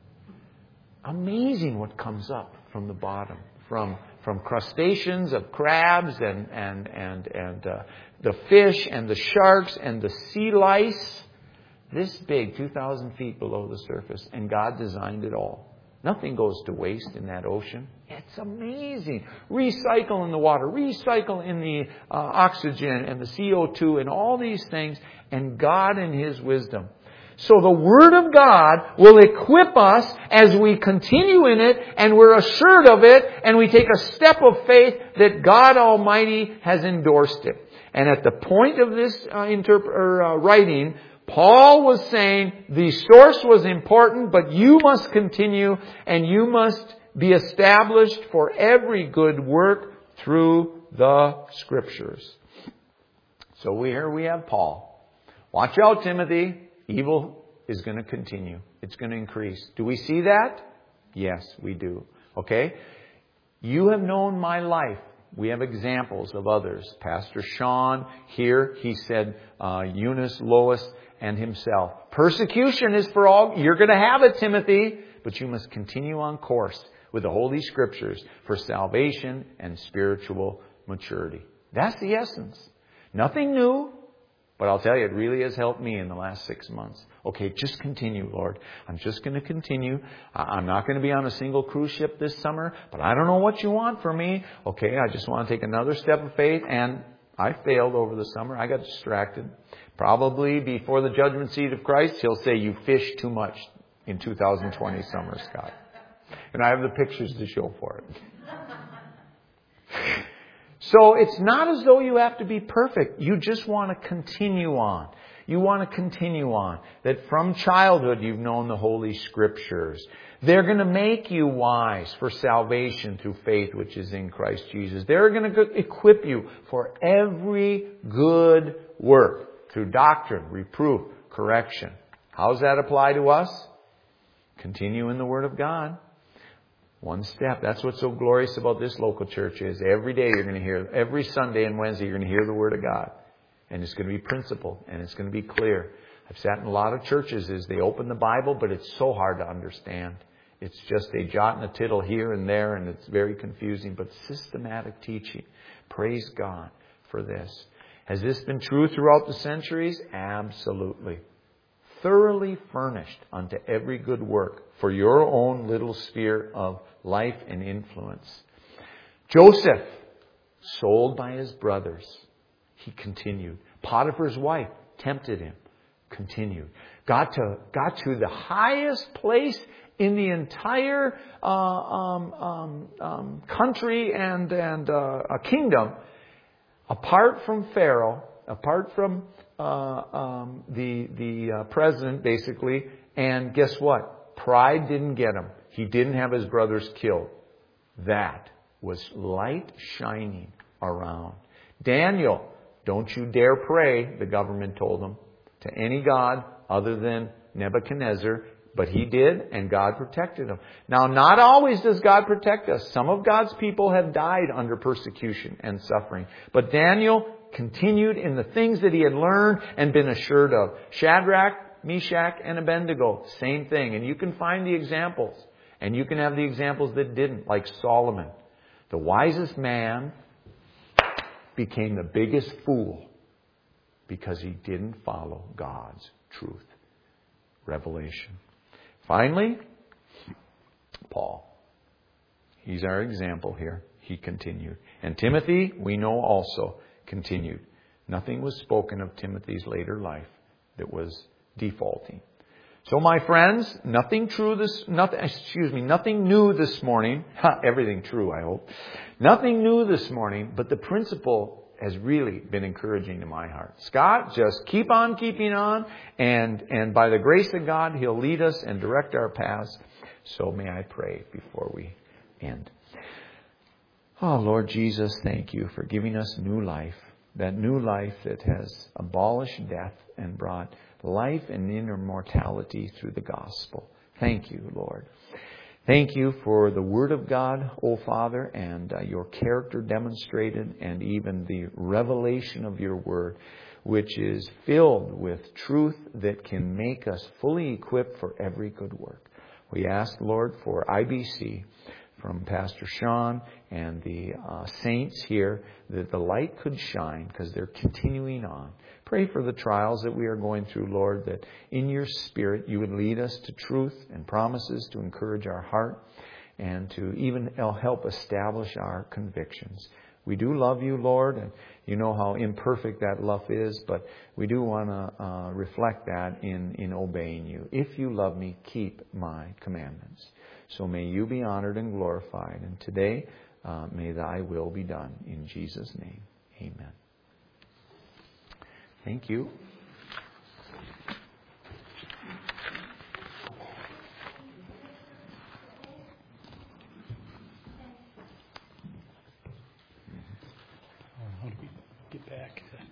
Amazing what comes up from the bottom. From from crustaceans of crabs and and and and uh, the fish and the sharks and the sea lice, this big, two thousand feet below the surface, and God designed it all. Nothing goes to waste in that ocean. It's amazing. Recycle in the water, recycle in the uh, oxygen and the C O two and all these things, and God in His wisdom. So the Word of God will equip us as we continue in it, and we're assured of it, and we take a step of faith that God Almighty has endorsed it. And at the point of this uh, interp- or, uh, writing, Paul was saying the source was important, but you must continue, and you must be established for every good work through the Scriptures. So we, here we have Paul. Watch out, Timothy. Evil is going to continue. It's going to increase. Do we see that? Yes, we do. Okay? You have known my life. We have examples of others. Pastor Sean, here he said uh, Eunice, Lois, and himself. Persecution is for all. You're going to have it, Timothy. But you must continue on course with the Holy Scriptures for salvation and spiritual maturity. That's the essence. Nothing new. But I'll tell you, it really has helped me in the last six months. Okay, just continue, Lord. I'm just going to continue. I'm not going to be on a single cruise ship this summer, but I don't know what you want from me. Okay, I just want to take another step of faith. And I failed over the summer. I got distracted. Probably before the judgment seat of Christ, He'll say, you fished too much in two thousand twenty summer, Scott. And I have the pictures to show for it. So it's not as though you have to be perfect. You just want to continue on. You want to continue on. That from childhood you've known the Holy Scriptures. They're going to make you wise for salvation through faith which is in Christ Jesus. They're going to equip you for every good work through doctrine, reproof, correction. How does that apply to us? Continue in the Word of God. One step. That's what's so glorious about this local church is every day you're going to hear, every Sunday and Wednesday you're going to hear the Word of God. And it's going to be principled and it's going to be clear. I've sat in a lot of churches as they open the Bible, but it's so hard to understand. It's just a jot and a tittle here and there, and it's very confusing, but systematic teaching. Praise God for this. Has this been true throughout the centuries? Absolutely. thoroughly furnished unto every good work for your own little sphere of life and influence. Joseph, sold by his brothers, he continued. Potiphar's wife tempted him, continued. Got to, got to the highest place in the entire uh, um, um, um, country and, and uh, a kingdom, apart from Pharaoh, apart from uh, um, the, the uh, president, basically. And guess what? Pride didn't get him. He didn't have his brothers killed. That was light shining around. Daniel, don't you dare pray, the government told him, to any god other than Nebuchadnezzar. But he did, and God protected him. Now, not always does God protect us. Some of God's people have died under persecution and suffering. But Daniel continued in the things that he had learned and been assured of. Shadrach, Meshach, and Abednego, same thing. And you can find the examples. And you can have the examples that didn't, like Solomon. The wisest man became the biggest fool because he didn't follow God's truth. Revelation. Finally, Paul. He's our example here. He continued. And Timothy, we know also, continued. Nothing was spoken of Timothy's later life that was defaulting. So, my friends, nothing true this, nothing, excuse me, nothing new this morning. Ha, everything true, I hope. Nothing new this morning, but the principle has really been encouraging to my heart. Scott, just keep on keeping on, and, and by the grace of God, He'll lead us and direct our paths. So may I pray before we end. Oh, Lord Jesus, thank you for giving us new life, that new life that has abolished death and brought life and immortality through the gospel. Thank you, Lord. Thank you for the Word of God, O Father, and uh, your character demonstrated, and even the revelation of your Word, which is filled with truth that can make us fully equipped for every good work. We ask, Lord, for I B C, from Pastor Sean and the uh, saints here, that the light could shine because they're continuing on. Pray for the trials that we are going through, Lord, that in your Spirit you would lead us to truth and promises to encourage our heart and to even help establish our convictions. We do love you, Lord, and you know how imperfect that love is, but we do want to uh, reflect that in, in obeying you. If you love me, keep my commandments. So may you be honored and glorified. And today, uh, may thy will be done. In Jesus' name, amen. Thank you. How do we get back to